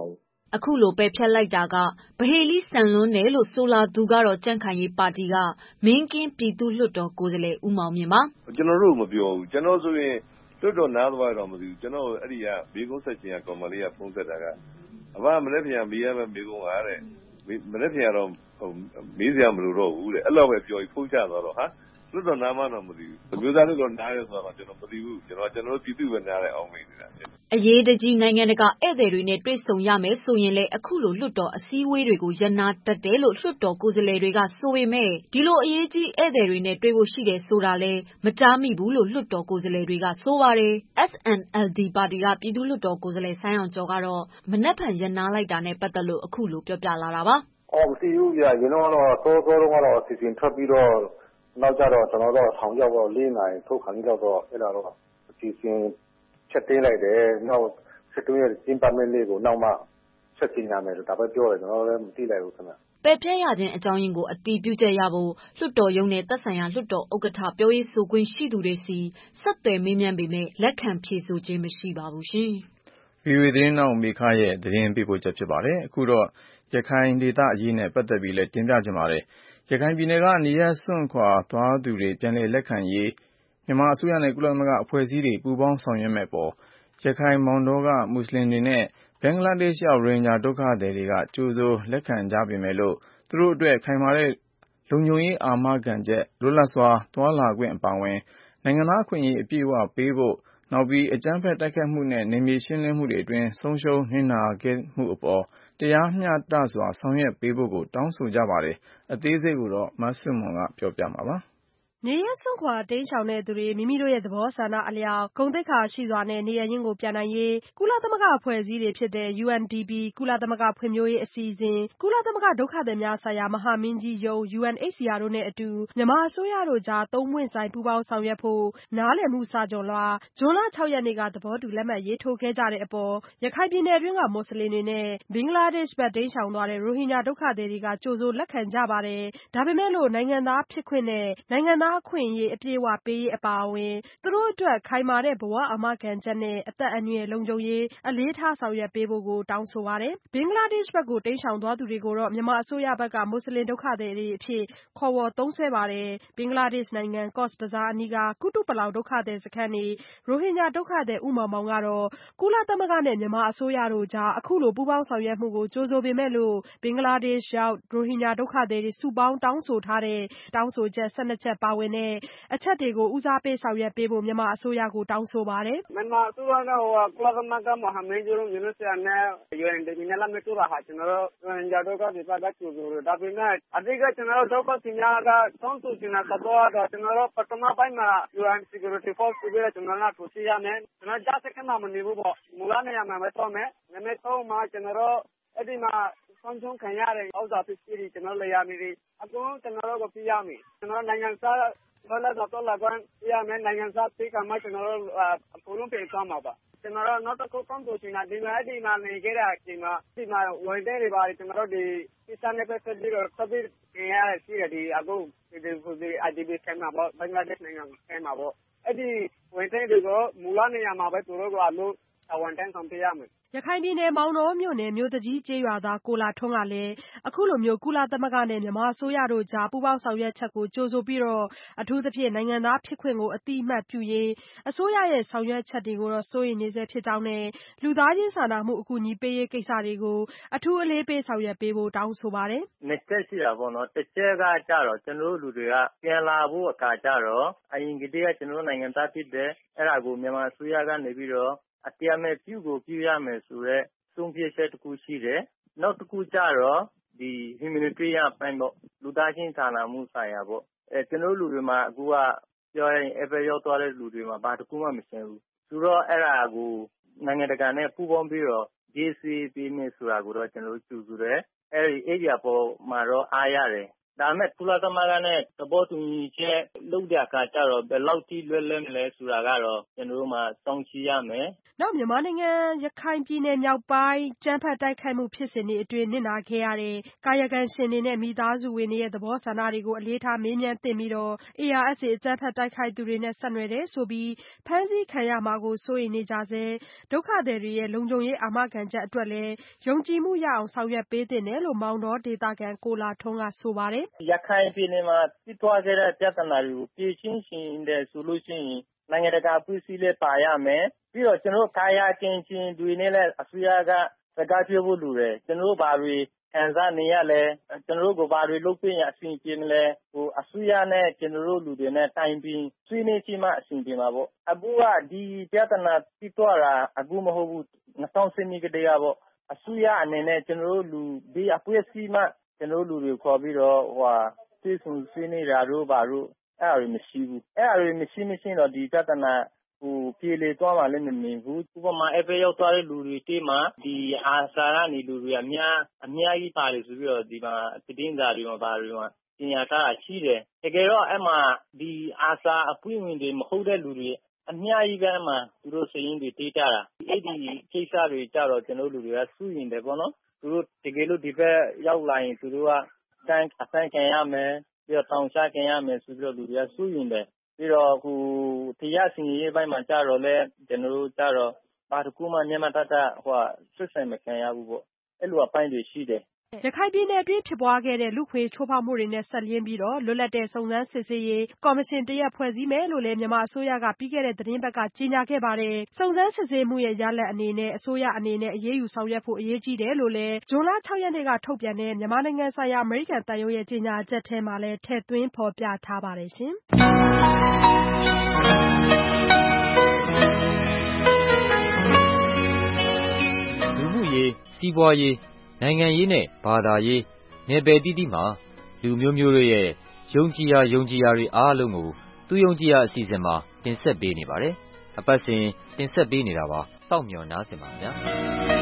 အခုလိုပယ်ဖျက်လိုက်တာကဗဟေလိဆန်လွန်းတယ်လို့ဆိုလာသူကတော့ကြံ့ခိုင်ရေးပါတီကမင်းကင်းပြည်သူ့လွှတ်တော်ကိုယ်စားလှယ်ဦးမောင်မြင့်ပါကျွန်တော်တို့မပြောဘူးကျွန်တော်ဆိုရင်လွတ်တော်နားသွားတော့မသိဘူးကျွန်တော်အဲ့ဒီကဘေးကုန်းဆက်ချင်းကကောင်မလေးကဖုန်းဆက်တာကအဘမနေ့ပြန်မေးရမယ်မေးကုန်းကတဲ့မနေ့ပြန်တော့မေးစရာမလိုတော့ဘူးတဲ့အဲ့လောက်ပဲပြောပြီးဖုန်းချသွားတော့ဟာလွတ်တော်နားမှတော့မသိဘူးမျိုးသားလွတ်တော်နားရဲဆိုတော့ကျွန်တော်မသိဘူးကျွန်တော်ပြည်သူပဲနားရဲအောင်မေးနေတာအရေးတကြီးနိုင်ငံတကာဧည့်သည်တွေနဲ့တွေ့ဆုံရမယ်ဆိုရင်လည်းအခုလိုလွတ်တော်အစည်းအဝေးတွေကိုရပ်နားတတ်တယ်လို့လွတ်တော်ကိုယ်စားလှယ်တွေကဆိုပေမဲ့ဒီလိုအရေးကြီးဧည့်သည်တွေနဲ့တွေ့ဖို့ရှိတယ်ဆိုတာလည်းမကြားမိဘူးလို့လွတ်တော်ကိုယ်စားလှယ်တွေကဆိုပါတယ် SNLD ပါတီကပြည်သူ့လွတ်တော်ကိုယ်စားလှယ်ဆိုင်းအောင်ကျော်ကတော့မနက်ဖြန်ရပ်နားလိုက်တာနဲ့ပတ်သက်လို့အခုလိုပြောပြလာတာပါမသိဘူးဗျာရင်တော့စောတုန်းကတော့အစီအစဉ်ထွက်ပြီးတော့နောက်ကြတော့ကျွန်တော်တို့ထောင်ရောက်တော့4 နာရီထုတ်ခံပြီးတော့အဲ့ဒါတော့အစီအစဉ်ချက်တင်းလိုက်တယ်နောက်စစ်တွင်းရဲ့ကျင်းပမဲ့လေးကိုနောက်မှချက်တင်ရမယ်လို့ဒါပဲပြောတယ်ကျွန်တော်လည်းမသိလိုက်ဘူးခင်ဗျပယ်ဖျက်ရခြင်းအကြောင်းရင်းကိုအတည်ပြုချက်ရဖို့လွှတ်တော်ရုံးနဲ့သက်ဆိုင်ရာလွှတ်တော်ဥက္ကဋ္ဌပြောရေးဆိုခွင့်ရှိသူတွေစီဆက်သွယ်မေးမြန်းပေမဲ့လက်ခံဖြေဆိုခြင်းမရှိပါဘူးရှင်။ VOA သတင်းထောက်မေခရဲ့သတင်းပေးပို့ချက်ဖြစ်ပါတယ်။အခုတော့ရခိုင်ဒေသအရေးနဲ့ပတ်သက်ပြီးတင်ပြချင်ပါတယ်။ရခိုင်ပြည်နယ်ကနေရပ်စွန့်ခွာသွားသူတွေပြန်လည်လက်ခံရေးမြန်မာအစိုးရနဲ့ကုလသမဂ္ဂအဖွဲ့အစည်းတွေပူးပေါင်းဆောင်ရွက်မယ့်ပေါ်ရခိုင်မောင်တောကမွတ်စလင်တွေနဲ့ဘင်္ဂလားဒေ့ရှ်ရောက်ရိုဟင်ဂျာဒုက္ခသည်တွေကကြိုဆိုလက်ခံကြပေမဲ့လို့သူတို့အတွက်ခိုင်မာတဲ့လုံခြုံရေးအာမခံချက်လွတ်လပ်စွာသွားလာခွင့်အပါအဝင်နိုင်ငံသားအခွင့်အရေးအပြည့်အဝပေးဖို့နောက်ပြီးအကြမ်းဖက်တိုက်ခိုက်မှုနဲ့နယ်မြေရှင်းလင်းမှုတွေအတွင်းဆုံးရှုံးနစ်နာခဲ့မှုအပေါ်တရားမျှတစွာဆောင်ရွက်ပေးဖို့ကိုတောင်းဆိုကြပါတယ်။အသေးစိတ်ကိုမဆုမွန်ပြောပြမှာပါ။နေရပ်စွန့်ခွာတိမ်းရှောင်သူတွေမိမိတို့ရဲ့သဘောဆန္ဒအလျောက်ဂုဏ်သိက္ခာရှိစွာနဲ့နေရပ်ရင်းကိုပြန်နိုင်ရေးကုလသမဂ္ဂအဖွဲ့အစည်းတွေဖြစ်တဲ့ UNDP ကုလသမဂ္ဂဖွံ့ဖြိုးရေးအစီအစဉ်ကုလသမဂ္ဂဒုက္ခသည်များဆိုင်ရာမဟာမင်းကြီးရုံး UNHCR တို့နဲ့အတူမြန်မာအစိုးရတို့ကြားသုံးပွင့်ဆိုင်ပူးပေါင်းဆောင်ရွက်ဖို့နားလည်မှုစာချွန်လွှာဇွန်လ 6 ရက်နေ့ကသဘောတူလက်မှတ်ရေးထိုးခဲ့ကြတဲ့အပေါ်ရခိုင်ပြည်နယ်တွင်းကမွတ်စလင်တွေနဲ့ဘင်္ဂလားဒေ့ရှ်ဘက်တိမ်းရှောင်သွားတဲ့ရိုဟင်ဂျာဒုက္ခသည်တွေကကြိုဆိုလက်ခံကြပါတယ်။ဒါပေမဲ့လို့နိုင်ငံသားဖြစ်ခွင့်နဲ့နိုင်ငံသားအခွင့်အရေးအပြည့်အဝပေးရေးအပါအဝင်သူတို့အတွက်ခိုင်မာတဲ့ဘဝအာမခံချက်နဲ့အသက်အန္တရာယ်လုံခြုံရေးအလေးထားဆောင်ရွက်ပေးဖို့ကိုတောင်းဆိုပါတယ်။ဘင်္ဂလားဒေ့ရှ်ဘက်ကိုတိမ်းရှောင်သွားသူတွေကိုတော့မြန်မာအစိုးရဘက်ကမွတ်စလင်ဒုက္ခသည်တွေအဖြစ်ခေါ်ဝေါ်သုံးစွဲပါတယ်။ဘင်္ဂလားဒေ့ရှ်နိုင်ငံကော့စ်ဘဇားအနီးကကုတုပလောင်ဒုက္ခသည်စခန်းနေရိုဟင်ဂျာဒုက္ခသည်ဦးမောင်မောင်ကတော့ကုလသမဂ္ဂနဲ့မြန်မာအစိုးရတို့ကြားအခုလိုပူးပေါင်းဆောင်ရွက်မှုကိုကြိုဆိုပေမဲ့လို့ဘင်္ဂလားဒေ့ရှ်ရောက်ရိုဟင်ဂျာဒုက္ခသည်တွေစုပေါင်းတောင်းဆိုထားတဲ့တောင်းဆိုချက်12ချက်ပါဝင်တဲ့အချက်တွေကိုဦးစားပေးဆောင်ရွက်ပေးဖို့မြန်မာအစိုးရကိုတောင်းဆိုပါတယ်။မြန်မာအစိုးရကကုလသမဂ္ဂမဟာမင်းကြီးရုံး UNHCR နဲ့ UNDP နဲ့လက်မှတ်ထိုးတာဟာကျွန်တော်တို့ရိုဟင်ဂျာဒုက္ခသည်တွေကကြိုဆိုတယ်။ဒါပေမဲ့အဓိကကျွန်တော်တို့ဒုက္ခသည်များကတောင်းဆိုနေတာကတော့ကျွန်တော်တို့ပထမပိုင်းမှာ UN Security Force ပြီးတော့ကျွန်တော်တို့ထိုးစီရမယ်။ကျွန်တော်ကြားစခန်းမှာမနေဘူးပေါ့။မူလနေရာမှာပဲတော့မယ်။နမိတ်တော့မှာကျွန်တော်တို့အဲ့ဒီမှာဆုံးရှုံးခံရတဲ့ဥစ္စာပစ္စည်းတွေကျွန်တော်လည်းရနေပြီ။အကုန်လုံးကျွန်တော်တို့ကိုပြရမယ်။ကျွန်တော်နိုင်ငံသားဘာလဲတော့လာကွန်းရမယ်နိုင်ငံသားသိကမှကျွန်တော်တို့အကုန်လုံးပြန်သွားမှာပါကျွန်တော်တို့နောက်တစ်ခုကောင်းလို့ရှိရင်ဒီမှာနေကြတဲ့အချိန်မှာဒီမှာဝန်ထမ်းတွေပါတယ်ကျွန်တော်တို့ဒီစိတ်နဲ့ပတ်သက်ပြီးတော့သတိရရရှိတယ်ဒီအခုဒီ IDP ကမှာပေါ့ဘင်္ဂလားဒေ့ရှ်နိုင်ငံကမှာပေါ့အဲ့ဒီဝန်ထမ်းတွေကိုမူလနေရာမှာပဲသူတို့ကအလို့ဝန်ထမ်းဆောင်ပေးရမယ်ရခိုင်ပြည်နယ်မောင်တောမြို့နယ်မြို့တကြီးကျေးရွာသားကိုလာထွန်းကလည်းအခုလိုမျိုးကုလသမဂ္ဂနဲ့မြန်မာအစိုးရတို့ကြားပူးပေါင်းဆောင်ရွက်ချက်ကိုကြိုဆိုပြီးတော့အထူးသဖြင့်နိုင်ငံသားဖြစ်ခွင့်ကိုအတိအမှတ်ပြုရေးအစိုးရရဲ့ဆောင်ရွက်ချက်တွေကိုတော့စိုးရိမ်နေဆဲဖြစ်ကြောင်းနဲ့လူသားချင်းစာနာမှုအကူအညီပေးရေးကိစ္စတွေကိုအထူးအလေးပေးဆောင်ရွက်ပေးဖို့တောင်းဆိုပါတယ်။နှစ်ချက်ရှိတာပေါ့နော်။တစ်ချက်ကကြတော့ကျွန်တော်တို့လူတွေကပြန်လာဖို့အခါကြတော့အရင်ကတည်းကကျွန်တော်တို့နိုင်ငံသားဖြစ်တဲ့အဲ့ဒါကိုမြန်မာအစိုးရကနေပြီးတော့အတရားမဲ့ပြုရမယ်ဆိုတော့ဆုံးဖြတ်ချက်တစ်ခုရှိတယ်။နောက်တစ်ခုကြတော့ဒီ humanitarian ပိုင်းပေါ့လူသားချင်းစာနာမှုဆိုင်ရာပေါ့ကျွန်တော်လူတွေမှာအခုကပြောရင်အဖေရောက်သွားတဲ့လူတွေမှာဘာတစ်ခုမှမရှင်းဘူး။ဆိုတော့အဲ့ဒါကိုနိုင်ငံတကာနဲ့ပူးပေါင်းပြီးတော့ရေးစီပေးမယ်ဆိုတာကိုတော့ကျွန်တော်ကြိုဆိုတယ်။အဲ့ဒီ area ပေါ်မှာတော့အားရတယ်ဒါပေမဲ့ကုလသမဂ္ဂနဲ့သဘောတူညီချက်လုပ်တဲ့အခါကျတော့ဘယ်လောက်ထိလွယ်လွယ်မလဲဆိုတာကတော့ကျွန်တော်တို့မှစောင့်ကြည့်ရမယ်။နောက်မြန်မာနိုင်ငံရခိုင်ပြည်နယ်မြောက်ပိုင်းအကြမ်းဖက်တိုက်ခိုက်မှုဖြစ်စဉ်တွေအတွင်းနစ်နာခဲ့ရတဲ့ကာယကံရှင်တွေနဲ့မိသားစုဝင်တွေရဲ့သဘောဆန္ဒတွေကိုအလေးထားမေးမြန်းသင့်ပြီးတော့ ARSA အကြမ်းဖက်တိုက်ခိုက်သူတွေနဲ့ဆက်နွယ်တယ်ဆိုပြီးဖမ်းဆီးခံရမှာကိုစိုးရိမ်နေကြဆဲဒုက္ခသည်တွေရဲ့လုံခြုံရေးအာမခံချက်အတွက်လည်းယုံကြည်မှုရအောင်ဆောင်ရွက်ပေးသင့်တယ်လို့မောင်တောဒေသခံကိုလာထွန်းကဆိုပါတယ်။ရခိုင်ပြည်နယ်မှာဖြစ်သွားခဲ့တဲ့ပြဿနာတွေကိုဖြေရှင်းရှင်တဲ့ဆိုလို့ရှိရင်နိုင်ငံတကာအဖွဲ့အစည်းလည်းပါရမယ်ပြီးတော့ကျွန်တော်ကာယကံရှင်တွေနဲ့လည်းအစိုးရကစကားပြောဖို့လိုတယ်ကျွန်တော်ဘာတွေခံစားနေရလဲကျွန်တော်တို့ဘာတွေလုပ်ပြရင်အဆင်ပြေမလဲအစိုးရနဲ့ကျွန်တော်တို့လူတွေနဲ့တိုင်ပင်ဆွေးနွေးကြည့်မှအဆင်ပြေမှာပေါ့အခုကဒီပြဿနာဖြစ်သွားတာအခုမဟုတ်ဘူး2012ကတည်းကပေါ့အစိုးရအနေနဲ့ကျွန်တော်တို့လူဒီအဖွဲ့အစည်းမှကျွန်တော်တို့လူတွေခေါ်ပြီးတော့ဆွေးနွေးတာတို့ဘာတို့အဲ့ဒါတွေမရှိဘူးအဲ့ဒါတွေမရှိတော့ဒီပြဿနာပြေလေသွားမှလည်းမမြင်ဘူးဥပမာအဖေရောက်သွားတဲ့လူတွေတေးမှာဒီအာစာကနေလူတွေအများကြီးပါတယ်ဆိုပြီးတော့ဒီမှာတင်းစာတွေမှာဘာတွေမှာပညာထားတာရှိတယ်တကယ်တော့အဲ့မှာဒီအာစာအပွင့်ဝင်တွေမဟုတ်တဲ့လူတွေအများကြီးပဲမှာသူတို့စရင်တွေတေးကြတာအဲ့ဒီကိစ္စတွေကြတော့ကျွန်တော်လူတွေကစူးရင်တယ်ပေါ့နော်သူတို့တကယ်လို့ဒီဘက်ရောက်လာရင်သူတို့ကအဆန်းခံရမယ်ပြီးတော့တောင်ချခံရမယ်ဆိုပြီးတော့လူတွေကစူးရင်တယ်ပြီးတော့တရားစီရင်ရေးပိုင်းမှာကြတော့လဲကျွန်တော်တို့ကြတော့ဘာတစ်ခုမှညမတတ်ဆွတ်ဆိုင်မခံရဘူးပေါ့အဲ့လိုအပိုင်းတွေရှိတယ်ရခိုင်ပြည်နယ်အတွင်းဖြစ်ပွားခဲ့တဲ့လူခွေချိုးဖောက်မှုတွေနဲ့ဆက်လျင်းပြီးတော့လွတ်လပ်တဲ့စုံစမ်းစစ်ဆေးရေးကော်မရှင်တရက်ဖွဲ့စည်းမယ်လို့လည်းမြန်မာအစိုးရကပြီးခဲ့တဲ့သတင်းပတ်ကကြေညာခဲ့ပါတယ်။စုံစမ်းစစ်ဆေးမှုရဲ့ရလဒ်အနေနဲ့အစိုးရအနေနဲ့အရေးယူဆောင်ရွက်ဖို့အရေးကြီးတယ်လို့လည်းဇွန်လ6ရက်နေ့ကထုတ်ပြန်တဲ့မြန်မာနိုင်ငံဆိုင်ရာအမေရိကန်သံရုံးရဲ့ကြေညာချက်ထဲမှာလည်းထည့်သွင်းဖော်ပြထားပါတယ်ရှင်။လူမှုရေးစီးပွားရေးနိုင်ငံရေးနဲ့ဘာသာရေးနယ်ပယ်တိတိမှာလူမျိုးမျိုးတို့ရဲ့ယုံကြည်ရာတွေအားလုံးကိုသူယုံကြည်ရာအစီအစဉ်မှာတင်ဆက်ပေးနေပါတယ်။အပတ်စဉ်တင်ဆက်ပေးနေတာပါ။စောင့်မျှော်နားဆင်ပါဗျာ။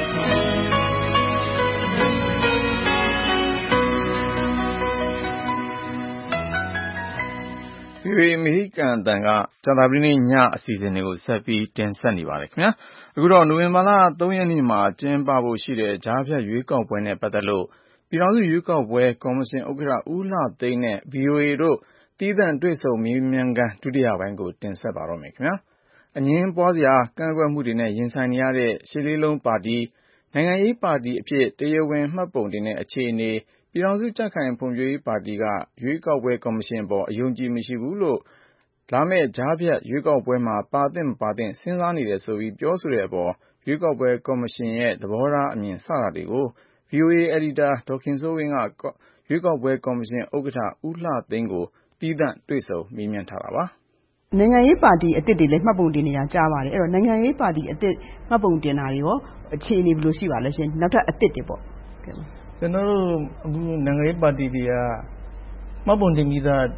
ဒီအမေရိကန်အသံကကြာသပတေးနေ့ညအစီအစဉ်တွေကိုဆက်ပြီးတင်ဆက်နေပါတယ်ခင်ဗျာအခုတော့နိုဝင်ဘာလ3ရက်နေ့မှာကျင်းပဖို့ရှိတဲ့ကြားဖြတ်ရွေးကောက်ပွဲနဲ့ပတ်သက်လို့ပြည်ထောင်စုရွေးကောက်ပွဲကော်မရှင်ဥက္ကဋ္ဌဦးလှသိန်းနဲ့ VOA တို့သီးသန့်တွေ့ဆုံမေးမြန်းခန်းဒုတိယပိုင်းကိုတင်ဆက်ပါတော့မယ်ခင်ဗျာအငြင်းပွားစရာကန့်ကွက်မှုတွေနဲ့ရင်ဆိုင်နေရတဲ့ရှစ်လေးလုံးပါတီနိုင်ငံရေးပါတီအဖြစ်တရားဝင်မှတ်ပုံတင်တဲ့အခြေအနေပြည်ထောင်စုကြံ့ခိုင်ဖွံ့ဖြိုးရေးပါတီကရွေးကောက်ပွဲကော်မရှင်ပေါ်အယုံကြည်မရှိဘူးလို့လာမယ့်ကြားဖြတ်ရွေးကောက်ပွဲမှာပါသင့်မပါသင့်စဉ်းစားနေတယ်ဆိုပြီးပြောဆိုတဲ့အပေါ်ရွေးကောက်ပွဲကော်မရှင်ရဲ့သဘောထားအမြင်စတာတွေကို VOA အယ်ဒီတာဒေါ်ခင်စိုးဝင်းကရွေးကောက်ပွဲကော်မရှင်ဥက္ကဋ္ဌဦးလှသိန်းကိုသီးသန့်တွေ့ဆုံမေးမြန်းထားတာပါနိုင်ငံရေးပါတီအသစ်တွေလည်းမှတ်ပုံတင်နေတာကြားပါတယ်အဲ့တော့နိုင်ငံရေးပါတီအသစ်မှတ်ပုံတင်တာတွေရောအခြေအနေဘယ်လိုရှိပါလဲရှင်နောက်ထပ်အသစ်တွေပေါ့ကျွန်တော်တို့အခုနိုင်ငံရေးပါတီတွေကမှတ်ပုံတင်ပြီးသား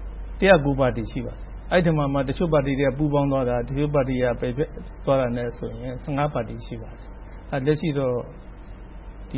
109ပါတီရှိပါတယ်အဲ့ဒီမှာတချို့ပါတီတွေကပူးပေါင်းသွားတာတချို့ပါတီကပဲသွားတာနဲ့ဆိုရင်15ပါတီရှိပါတယ်အဲ့လက်ရှိတော့ဒီ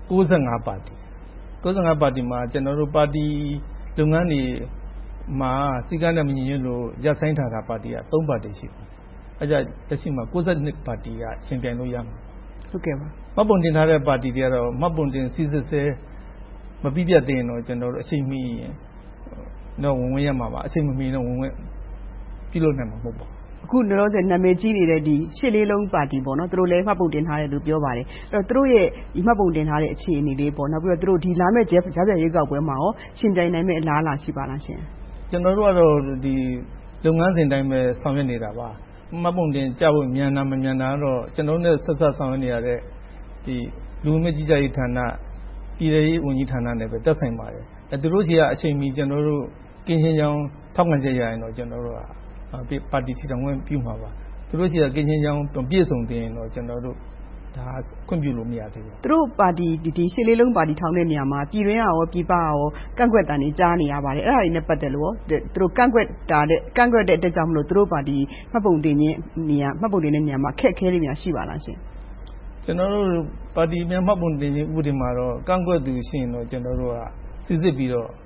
95ပါတီမှာကျွန်တော်တို့ပါတီလုပ်ငန်းတွေမှာစီကံနဲ့မညီညွတ်လို့ရပ်ဆိုင်းထားတာပါတီက3ပါတီရှိပါတယ်အဲ့ကြလက်ရှိမှာ92ပါတီကရှင်ပြိုင်လို့ရမှာဟုတ်ကဲ့ပါမှတ်ပုံတင်ထားတဲ့ပါတီတွေကတော့မှတ်ပုံတင်စီစစ်ဆဲမပြီးပြတ်သေးရင်တော့ကျွန်တော်တို့အချိန်မီရင်တော့ဝင်ရမှာပါအချိန်မမီတော့ဝင်ပြုလုပ်နိုင်မှာမဟုတ်ပါဘူးအခုလောလောဆယ်နာမည်ကြီးနေတဲ့ဒီရှစ်လေးလုံးပါတီပေါ့နော်သူတို့လည်းမှတ်ပုံတင်ထားတယ်လို့ပြောပါတယ်အဲ့တော့သူတို့ရဲ့ဒီမှတ်ပုံတင်ထားတဲ့အခြေအနေလေးပေါ့နောက်ပြီးတော့သူတို့ဒီလာမယ့်ကြားဖြတ်ရွေးကောက်ပွဲမှာရောရှင်ပြိုင်နိုင်မယ့်အလားအလာရှိပါလားရှင်ကျွန်တော်တို့ကတော့ဒီလုပ်ငန်းစဉ်တိုင်းပဲဆောင်ရွက်နေတာပါမှတ်ပုံတင်ကြဖို့မြန်တာမမြန်တာတော့ကျွန်တော်တို့နဲ့ဆက်ဆက်ဆောင်ရွက်နေရတဲ့ဒီလူမှုကြီးကြပ်ရေးဌာနပြည်ထောင်ရေးဝန်ကြီးဌာနနဲ့ပဲတက်ဆိုင်ပါတယ်သူတို့စီကအချိန်မီကျွန်တော်တို့ကင်းချင်းချောင်းထောက်ခံချက်ရရင်တော့ကျွန်တော်တို့ကပါတီထီထောင်ခွင့်ပြုမှာပါသူတို့စီကကင်းချင်းချောင်းပြည့်စုံတင်ရင်တော့ကျွန်တော်တို့ဒါခွင့်ပြုလို့မရသေးဘူးသူတို့ပါတီဒီရှစ်လေးလုံးပါတီထောင်တဲ့နေရာမှာပြည်တွင်းရောပြည်ပရောကန့်ကွက်တာနေကြားနေရပါတယ်အဲ့ဒါတွေနဲ့ပတ်သက်လို့သူတို့ကန့်ကွက်တဲ့အတွက်ကြောင့်မလို့သူတို့ပါတီမှတ်ပုံတင်တဲ့နေရာမှာခက်ခဲတွေများရှိပါလားရှင်ကျွန်တော်တို့ပါတီများမှတ်ပုံတင်ခြင်းဥပဒေမှာတော့ကန့်ကွက်သူရှိရင်တော့ကျွန်တော်တို့ကစစ်စစ်ပြီးတော့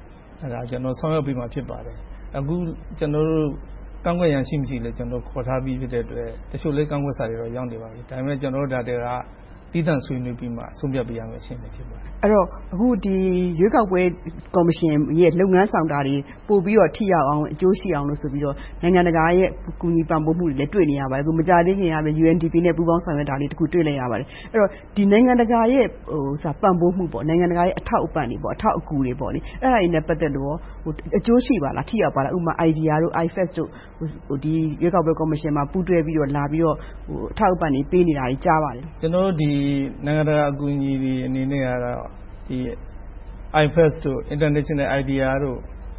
ဒါကျွန်တော်ဆောင်ရွက်ပြီးမှဖြစ်ပါတယ်အခုကျွန်တော်တို့ကန့်ကွက်ရန်ရှိမရှိလဲကျွန်တော်ခေါ်ထားပြီးဖြစ်တဲ့အတွက်တချို့လေးကန့်ကွက်စာတွေတော့ရောက်နေပါပြီဒါပေမဲ့ကျွန်တော်တို့ဒါတည်းကတည်တံ့ဆွေးနွေးပြီးမှဆုံးဖြတ်ပေးရမယ်အရှင်းပဲဖြစ်ပါတယ်အဲ့တော့အခုဒီရွေးကောက်ပွဲကော်မရှင်ရဲ့လုပ်ငန်းဆောင်တာတွေပို့ပြီးတော့ထိရောက်အောင်အကျိုးရှိအောင်လို့ဆိုပြီးတော့နိုင်ငံတကာရဲ့ကူညီပံ့ပိုးမှုတွေလည်းတွေ့နေရပါတယ်အခုမကြသေးခင်ကပဲ UNDP နဲ့ပူးပေါင်းဆောင်ရွက်တာလေးတခုတွေ့လိုက်ရပါတယ်အဲ့တော့ဒီနိုင်ငံတကာရဲ့ပံ့ပိုးမှုပေါ့နိုင်ငံတကာရဲ့အထောက်အပံ့တွေပေါ့အထောက်အကူတွေပေါ့လေအဲ့ဒါတွေနဲ့ပတ်သက်လို့အကျိုးရှိပါလားထိရောက်ပါလားဥပမာ IDEA တို့ IFES တို့ဒီရွေးကောက်ပွဲကော်မရှင်မှာပူးတွဲပြီးတော့လာပြီးတော့အထောက်အပံ့တွေပေးနေတာတွေကြားပါတယ်ကျွန်တော်တို့ဒီနိုင်ငံတကာအကူအညီတွေအနေနဲ့ကတော့ဒီ IFES တို့ International IDEA တို့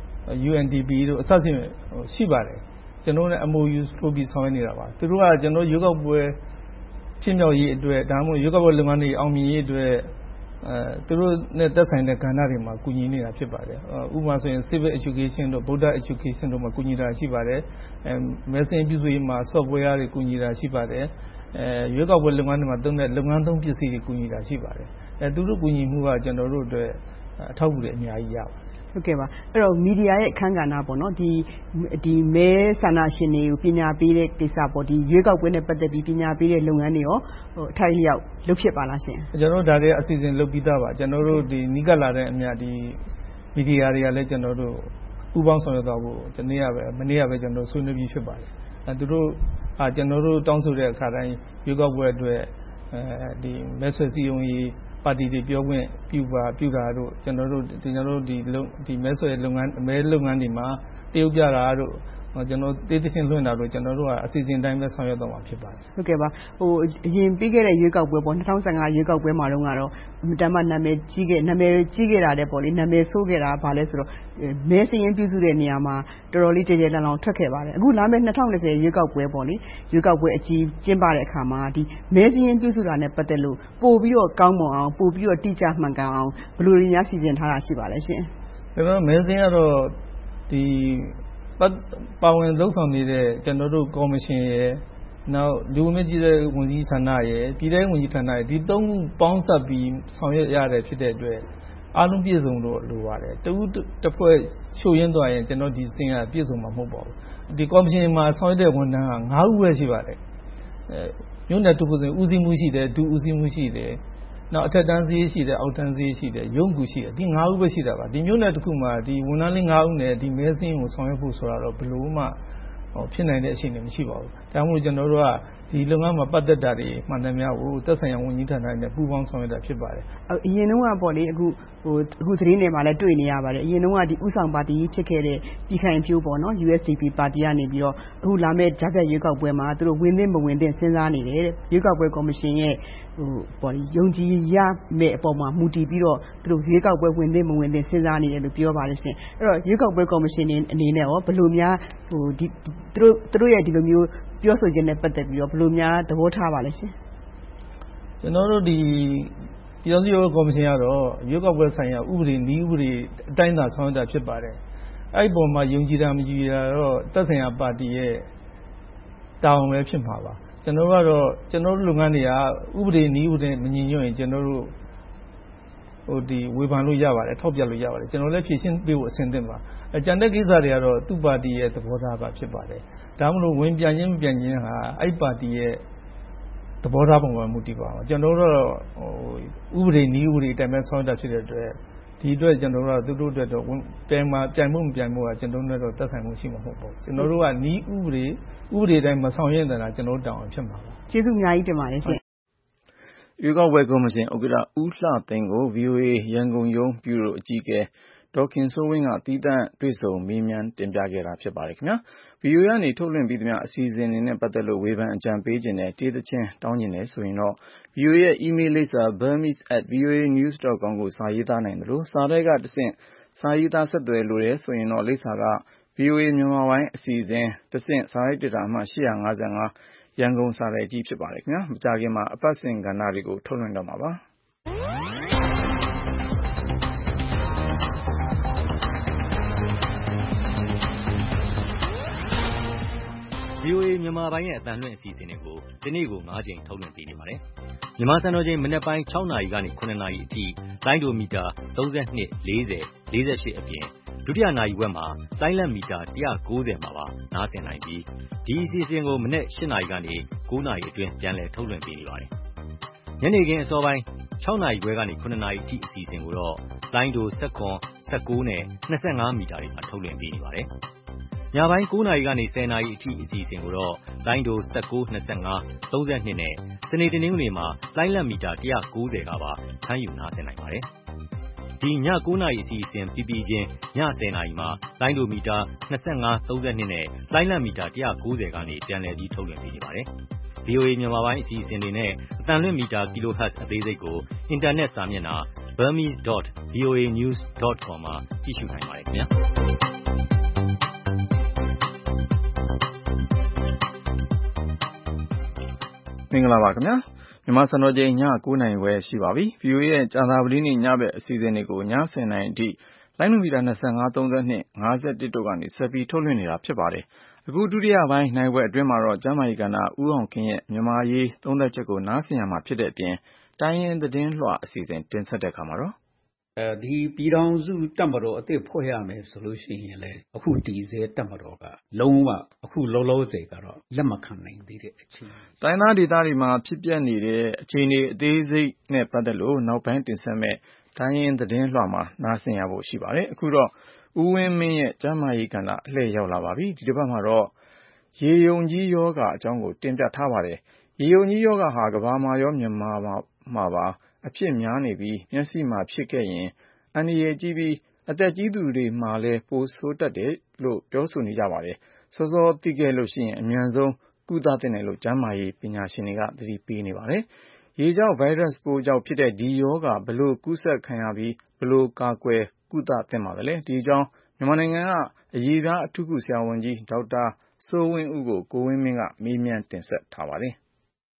UNDP တို့အစရှိရှိပါတယ်ကျွန်တော်တို့ MOU ထိုးပြီးဆောင်ရွက်နေတာပါသူတို့ကကျွန်တော်ရွေးကောက်ပွဲဖြစ်မြောက်ရေးအတွက်ဒါမှမဟုတ်ရွေးကောက်ပွဲလုပ်ငန်းတွေအောင်မြင်ရေးအတွက်သူတို့နဲ့သက်ဆိုင်တဲ့ကဏ္ဍတွေမှာကူညီနေတာဖြစ်ပါတယ်ဥပမာဆိုရင် Civil Education တို့ Voter Education တို့မှာကူညီတာရှိပါတယ်မဲစာရင်းပြုစုရေးမှာ software တွေကူညီတာရှိပါတယ်ရွေးကောက်ပွဲလုပ်ငန်းတွေမှာသုံးတဲ့လုပ်ငန်းသုံးပစ္စည်းတွေကူညီတာရှိပါတယ်သူတို့ကူညီမှုကကျွန်တော်တို့အတွက်အထောက်အကူတွေအများကြီးရပါတယ်ဟုတ်ကဲ့ပါအဲ့တော့မီဒီယာရဲ့အခန်းကဏ္ဍပေါ့နော်ဒီမဲဆန္ဒရှင်တွေကိုပညာပေးတဲ့ကိစ္စပေါ့ဒီရွေးကောက်ပွဲနဲ့ပတ်သက်ပြီးပညာပေးတဲ့လုပ်ငန်းတွေရောအထိုက်လျောက်လုပ်ဖြစ်ပါလားရှင်ကျွန်တော်တို့ဒါတွေအစီအစဉ်လုပ်ပြီးသားပါကျွန်တော်တို့ဒီနီးကပ်လာတဲ့အမြဒီမီဒီယာတွေကလည်းကျွန်တော်တို့ပူးပေါင်းဆောင်ရွက်သွားဖို့မနေ့ကပဲကျွန်တော်ဆွေးနွေးပြီးဖြစ်ပါတယ်သူတို့ကျွန်တော်တို့တောင်းဆိုတဲ့အခါတိုင်းရွေးကောက်ပွဲအတွက်ဒီမဲဆွယ်စည်းရုံးရေးပါတီတွေပြောခွင့်ပြုတာတို့ကျွန်တော်တို့ဒီမဲဆွယ်လုပ်ငန်းမဲလုပ်ငန်းတွေမှာတရုပ်ပြတာတို့ကျွန်တော်တေးသခင်လွှင့်တာတို့ကျွန်တော်တို့ကအစီအစဉ်တိုင်းပဲဆောင်ရွက်တော့မှာဖြစ်ပါတယ်ဟုတ်ကဲ့ပါအရင်ပြီးခဲ့တဲ့ရွေးကောက်ပွဲပေါ့2015ရွေးကောက်ပွဲမှာတော့တမ်းနာမည်ကြီးခဲ့တာတဲ့ပေါ့လေနာမည်ဆိုးခဲ့တာဗာလဲဆိုတော့မဲစရင်ပြုစုတဲ့နေရာမှာတော်တော်လေးကြဲကြဲလန့်လောင်ထွက်ခဲ့ပါတယ်အခုလာမယ့်2020ရွေးကောက်ပွဲပေါ့လေရွေးကောက်ပွဲအကြီးကျင်းပတဲ့အခါမှာဒီမဲစရင်ပြုစုတာနဲ့ပတ်သက်လို့ပို့ပြီးတော့ကောင်းမွန်အောင်ပို့ပြီးတော့တိကျမှန်ကန်အောင်ဘယ်လိုတွေများစီစဉ်ထားတာရှိပါလဲရှင်ကျွန်တော်မဲစရင်ကတော့ဒီပါဝင်လှုပ်ဆောင်နေတဲ့ကျွန်တော်တို့ကော်မရှင်ရဲ့နောက်လူဝင်မှုကြီးတဲ့ဝန်ကြီးဌာနရဲ့ပြည်ထောင်ဝန်ကြီးဌာနရဲ့ဒီသုံးခုပေါင်းစပ်ပြီးဆောင်ရွက်ရတယ်ဖြစ်တဲ့အတွက်အားလုံးပြည့်စုံလို့လိုပါတယ်တဦးတစ်ဖွဲ့ချို့ရင်းသွားရင်ကျွန်တော်ဒီစင်ကပြည့်စုံမှာမဟုတ်ပါဘူးဒီကော်မရှင်မှာဆောင်ရွက်တဲ့ဝန်ထမ်းက9ဦးပဲရှိပါတယ်မြို့နယ်တစ်ခုဆိုဦးစီးမှုရှိတယ်ဒုဦးစီးမှုရှိတယ်နောက်အထက်တန်းစည်းရှိတယ်အောက်တန်းစည်းရှိတယ်ရုံးကူရှိတယ်ဒီ9ဦးပဲရှိတာပါဒီမြို့နယ်တစ်ခုမှာဒီဝန်ထမ်းလေး9ဦးနဲ့ဒီမဲစင်းကိုဆောင်ရွက်ဖို့ဆိုတာတော့ဘယ်လိုမှဖြစ်နိုင်တဲ့အခြေအနေမရှိပါဘူးဒါမှမဟုတ်ကျွန်တော်တို့ကဒီလုပ်ငန်းမှာပတ်သက်တာတွေမှန်သမျှကိုသက်ဆိုင်ရာဝန်ကြီးဌာနနဲ့ပူးပေါင်းဆောင်ရွက်တာဖြစ်ပါတယ်အရင်တုန်းကပေါ့လေအခုသတင်းတွေမှာလည်းတွေ့နေရပါတယ်အရင်တုန်းကဒီဥဆောင်ပါတီဖြစ်ခဲ့တဲ့ပြည်ခိုင်ဖြိုးပေါ့နော် USDP ပါတီကနေပြီးတော့အခုလာမယ့်ဂျာတ်ရွေးကောက်ပွဲမှာသူတို့ဝင်သင့်မဝင်သင့်စဉ်းစားနေတယ်တဲ့ရွေးကောက်ပွဲကော်မရှင်ရဲ့ပေါ့ယုံကြည်ရမယ့်အပေါ်မှာမူတည်ပြီးတော့သူတို့ရွေးကောက်ပွဲဝင်သင့်မဝင်သင့်စဉ်းစားနေတယ်လို့ပြောပါတယ်ရှင်အဲ့တော့ရွေးကောက်ပွဲကော်မရှင်အနေနဲ့ရောဘယ်လိုများဒီသူတို့ရဲ့ဒီလိုမျိုးပြောဆိုခြင်းနဲ့ပတ်သက်ပြီးတော့ဘယ်လိုများသဘောထားပါလဲရှင်ကျွန်တော်တို့ဒီပြည်ထောင်စုရွေးကောက်ပွဲကော်မရှင်ကတော့ရွေးကောက်ပွဲဆိုင်ရာဥပဒေနည်းဥပဒေအတိုင်းသာဆောင်ရွက်တာဖြစ်ပါတယ်အဲ့ဒီပုံမှာယုံကြည်တာမကြည်တာတော့သက်ဆိုင်ရာပါတီရဲ့တာဝန်ပဲဖြစ်မှာပါကျွန်တော်ကတော့ကျွန်တော်တို့လုပ်ငန်းတွေကဥပဒေနည်းဥပဒေမညီညွတ်ရင်ကျွန်တော်တို့ဒီဝေဖန်လို့ရပါတယ်ထောက်ပြလို့ရပါတယ်ကျွန်တော်လည်းဖြည့်ရှင်းပေးဖို့အဆင်သင့်ပါကြံတဲ့ကိစ္စတွေကတော့သူ့ပါတီရဲ့သဘောထားပါဖြစ်ပါတယ်ဒါမှမဟုတ်ဝင်ပြန်ခြင်းမပြန်ခြင်းဟာအဲ့ပါတီရဲ့သဘောထားပုံမှာမူတည်ပါပါကျွန်တော်တို့ဥပဒေနည်းဥပဒေအတိုင်းပဲဆောင်ရွက်တာဖြစ်တဲ့အတွက်ဒီအတွက်ကျွန်တော်တို့ကသူတို့အတွက်တော့ပြန်မှုမပြန်မှုကကျွန်တော်တို့တော့သက်ဆိုင်မှုရှိမှာမဟုတ်ပါဘူးကျွန်တော်တို့ကနည်းဥပဒေတိုင်းမဆောင်ရွက်တဲ့တာကျွန်တော်တို့တောင်းအောင်ဖြစ်မှာပါကျေးဇူးအများကြီးတင်ပါတယ်ရှင်ရွေးကောက်ပွဲကော်မရှင်ဥက္ကဋ္ဌဦးလှသိန်းကို VOA ရန်ကုန်ရုံးဗျူရိုအကြီးအကဲဒေါ်ခင်စိုးဝင်းကသီးသန့်တွေ့ဆုံမေးမြန်းတင်ပြခဲ့တာဖြစ်ပါတယ်ခင်ဗျာ VOA ကနေထုတ်လွှင့်ပြီးသမျှအစီအစဉ်တွေနဲ့ပတ်သက်လို့ဝေဖန်အကြံပေးခြင်းနဲ့တေးသချင်းတောင်းခြင်းနဲ့ဆိုရင်တော့ VOA ရဲ့ email လိပ်စာ burmese@voanews.com ကိုစာရေးသားနိုင်တယ်လို့စာထဲကတဆင့်စာရေးသားဆက်သွယ်လို့ရဆိုရင်တော့လိပ်စာက VOA မြန်မာပိုင်းအစီအစဉ်တဆင့်စာရိုက်ဒေတာအမှတ်855ရန်ကုန်စာရိုက်ကြီးဖြစ်ပါတယ်ခင်ဗျာမကြာခင်မှာအပတ်စဉ်ကဏ္ဍတွေကိုထုတ်လွှင့်တော့မှာပါ VOA မြန်မာပိုင်းရဲ့အသံလွှင့်အစီအစဉ်တွေကိုဒီနေ့ကို9ချိန်ထုတ်လွှင့်ပေးနေပါတယ်။မြန်မာစံတော်ချိန်မနက်ပိုင်း6နာရီကနေ9နာရီအထိလိုင်းဒိုမီတာ32 40 48အပြင်ဒုတိယနာရီဝက်မှာလိုင်းလံမီတာ190မှာပါနားဆင်နိုင်ပြီးဒီအစီအစဉ်ကိုမနေ့8နာရီကနေ9နာရီအတွင်းပြန်လည်ထုတ်လွှင့်ပေးနေပါတယ်။ညနေခင်းအစောပိုင်း6နာရီခွဲကနေ9နာရီအထိအစီအစဉ်ကိုတော့လိုင်းဒို17 19နဲ့25မီတာတွေမှာထုတ်လွှင့်ပေးနေပါတယ်။ညပိုင်း9နာရီကနေ10နာရီအထိအစီအစဉ်ကိုတော့လိုင်းဒို19 25 32နဲ့စနေတနင်္ဂနွေမှာလိုင်းလံမီတာ190ကပါဖမ်းယူနားဆင်နိုင်ပါတယ်။ဒီည9နာရီအစီအစဉ်ပြီးပြီးချင်းည10နာရီမှာလိုင်းဒိုမီတာ25 32နဲ့လိုင်းလံမီတာ190ကနေပြန်လည်ပြီးထုတ်လွှင့်ပေးနေပါတယ်။ VOA မြန်မာပိုင်းအစီအစဉ်တွေနဲ့အသံလွှင့်မီတာ kHz အသေးစိတ်ကိုအင်တာနက်စာမျက်နှာ burmese.voanews.com မှာကြည့်ရှုနိုင်ပါတယ်ခင်ဗျာ။မင်္ဂလာပါခင်ဗျာမြန်မာစံတော်ချိန်ည9:00နာရီဝယ်ရှိပါပြီ။ VOA ရဲ့ကြာသပတေးနေ့ညဘက်အစီအစဉ်တွေကိုည10:00နာရီအထိလိုင်းမီတာ25 32 51တို့ကနေဆက်ပြီးထုတ်လွှင့်နေတာဖြစ်ပါတယ်။အခုဒုတိယပိုင်းနိုင်ဝက်အတွင်းမှာတော့ကျမ်းမာရေးကဏ္ဍဦးအောင်ခင်ရဲ့မြန်မာရေးသုံးသပ်ချက်ကိုနားဆင်ရမှာဖြစ်တဲ့အပြင်တိုင်းရင်းသတင်းလွှာအစီအစဉ်တင်ဆက်တဲ့အခါမှာတော့ဒီပြည်ထောင်စုတပ်မတော်အသစ်ဖွဲ့ရမယ်ဆိုလို့ရှိရင်လည်းအခုတည်ဆဲတပ်မတော်ကလုံးဝအခုလောလောဆယ်ကတော့လက်မခံနိုင်သေးတဲ့အခြေအနေ။တိုင်းသားဒေသတွေမှာဖြစ်ပျက်နေတဲ့အခြေအနေအသေးစိတ်နဲ့ပတ်သက်လို့နောက်ပိုင်းတင်ဆက်မဲ့တိုင်းရင်းသတင်းလွှာမှာနားဆင်ရဖို့ရှိပါတယ်။အခုတော့ဦးဝင်းမင်းရဲ့ကျမ်းမာရေးကဏ္ဍအလှည့်ရောက်လာပါပြီ။ဒီတစ်ပတ်မှာတော့ရေယုံကြီးယောဂအကြောင်းကိုတင်ပြထားပါတယ်။ရေယုံကြီးယောဂဟာကမ္ဘာမှာရောမြန်မာမှာပါအဖြစ်များနေပြီးမျက်စိမှာဖြစ်ခဲ့ရင်အန္တရာယ်ကြီးပြီးအသက်ကြီးသူတွေမှာလည်းပိုဆိုးတတ်တယ်လို့ပြောဆိုနေကြပါတယ်။စောစောသိခဲ့လို့ရှိရင်အမြန်ဆုံးကုသသင့်တယ်လို့ကျန်းမာရေးပညာရှင်တွေကသတိပေးနေပါတယ်။ရေကြောင့်ဗိုင်းရပ်စ်ပိုးကြောင့်ဖြစ်တဲ့ဒီယောဂဘယ်လိုကူးစက်ခံရပြီးဘယ်လိုကာကွယ်ကုသသင့်ပါသလဲ။ဒီအကြောင်းမြန်မာနိုင်ငံကအရေးပြားအထူးကုဆရာဝန်ကြီးဒေါက်တာစိုးဝင်းဦးကိုကိုဝင်းမင်းကမေးမြန်းတင်ဆက်ထားပါတယ်။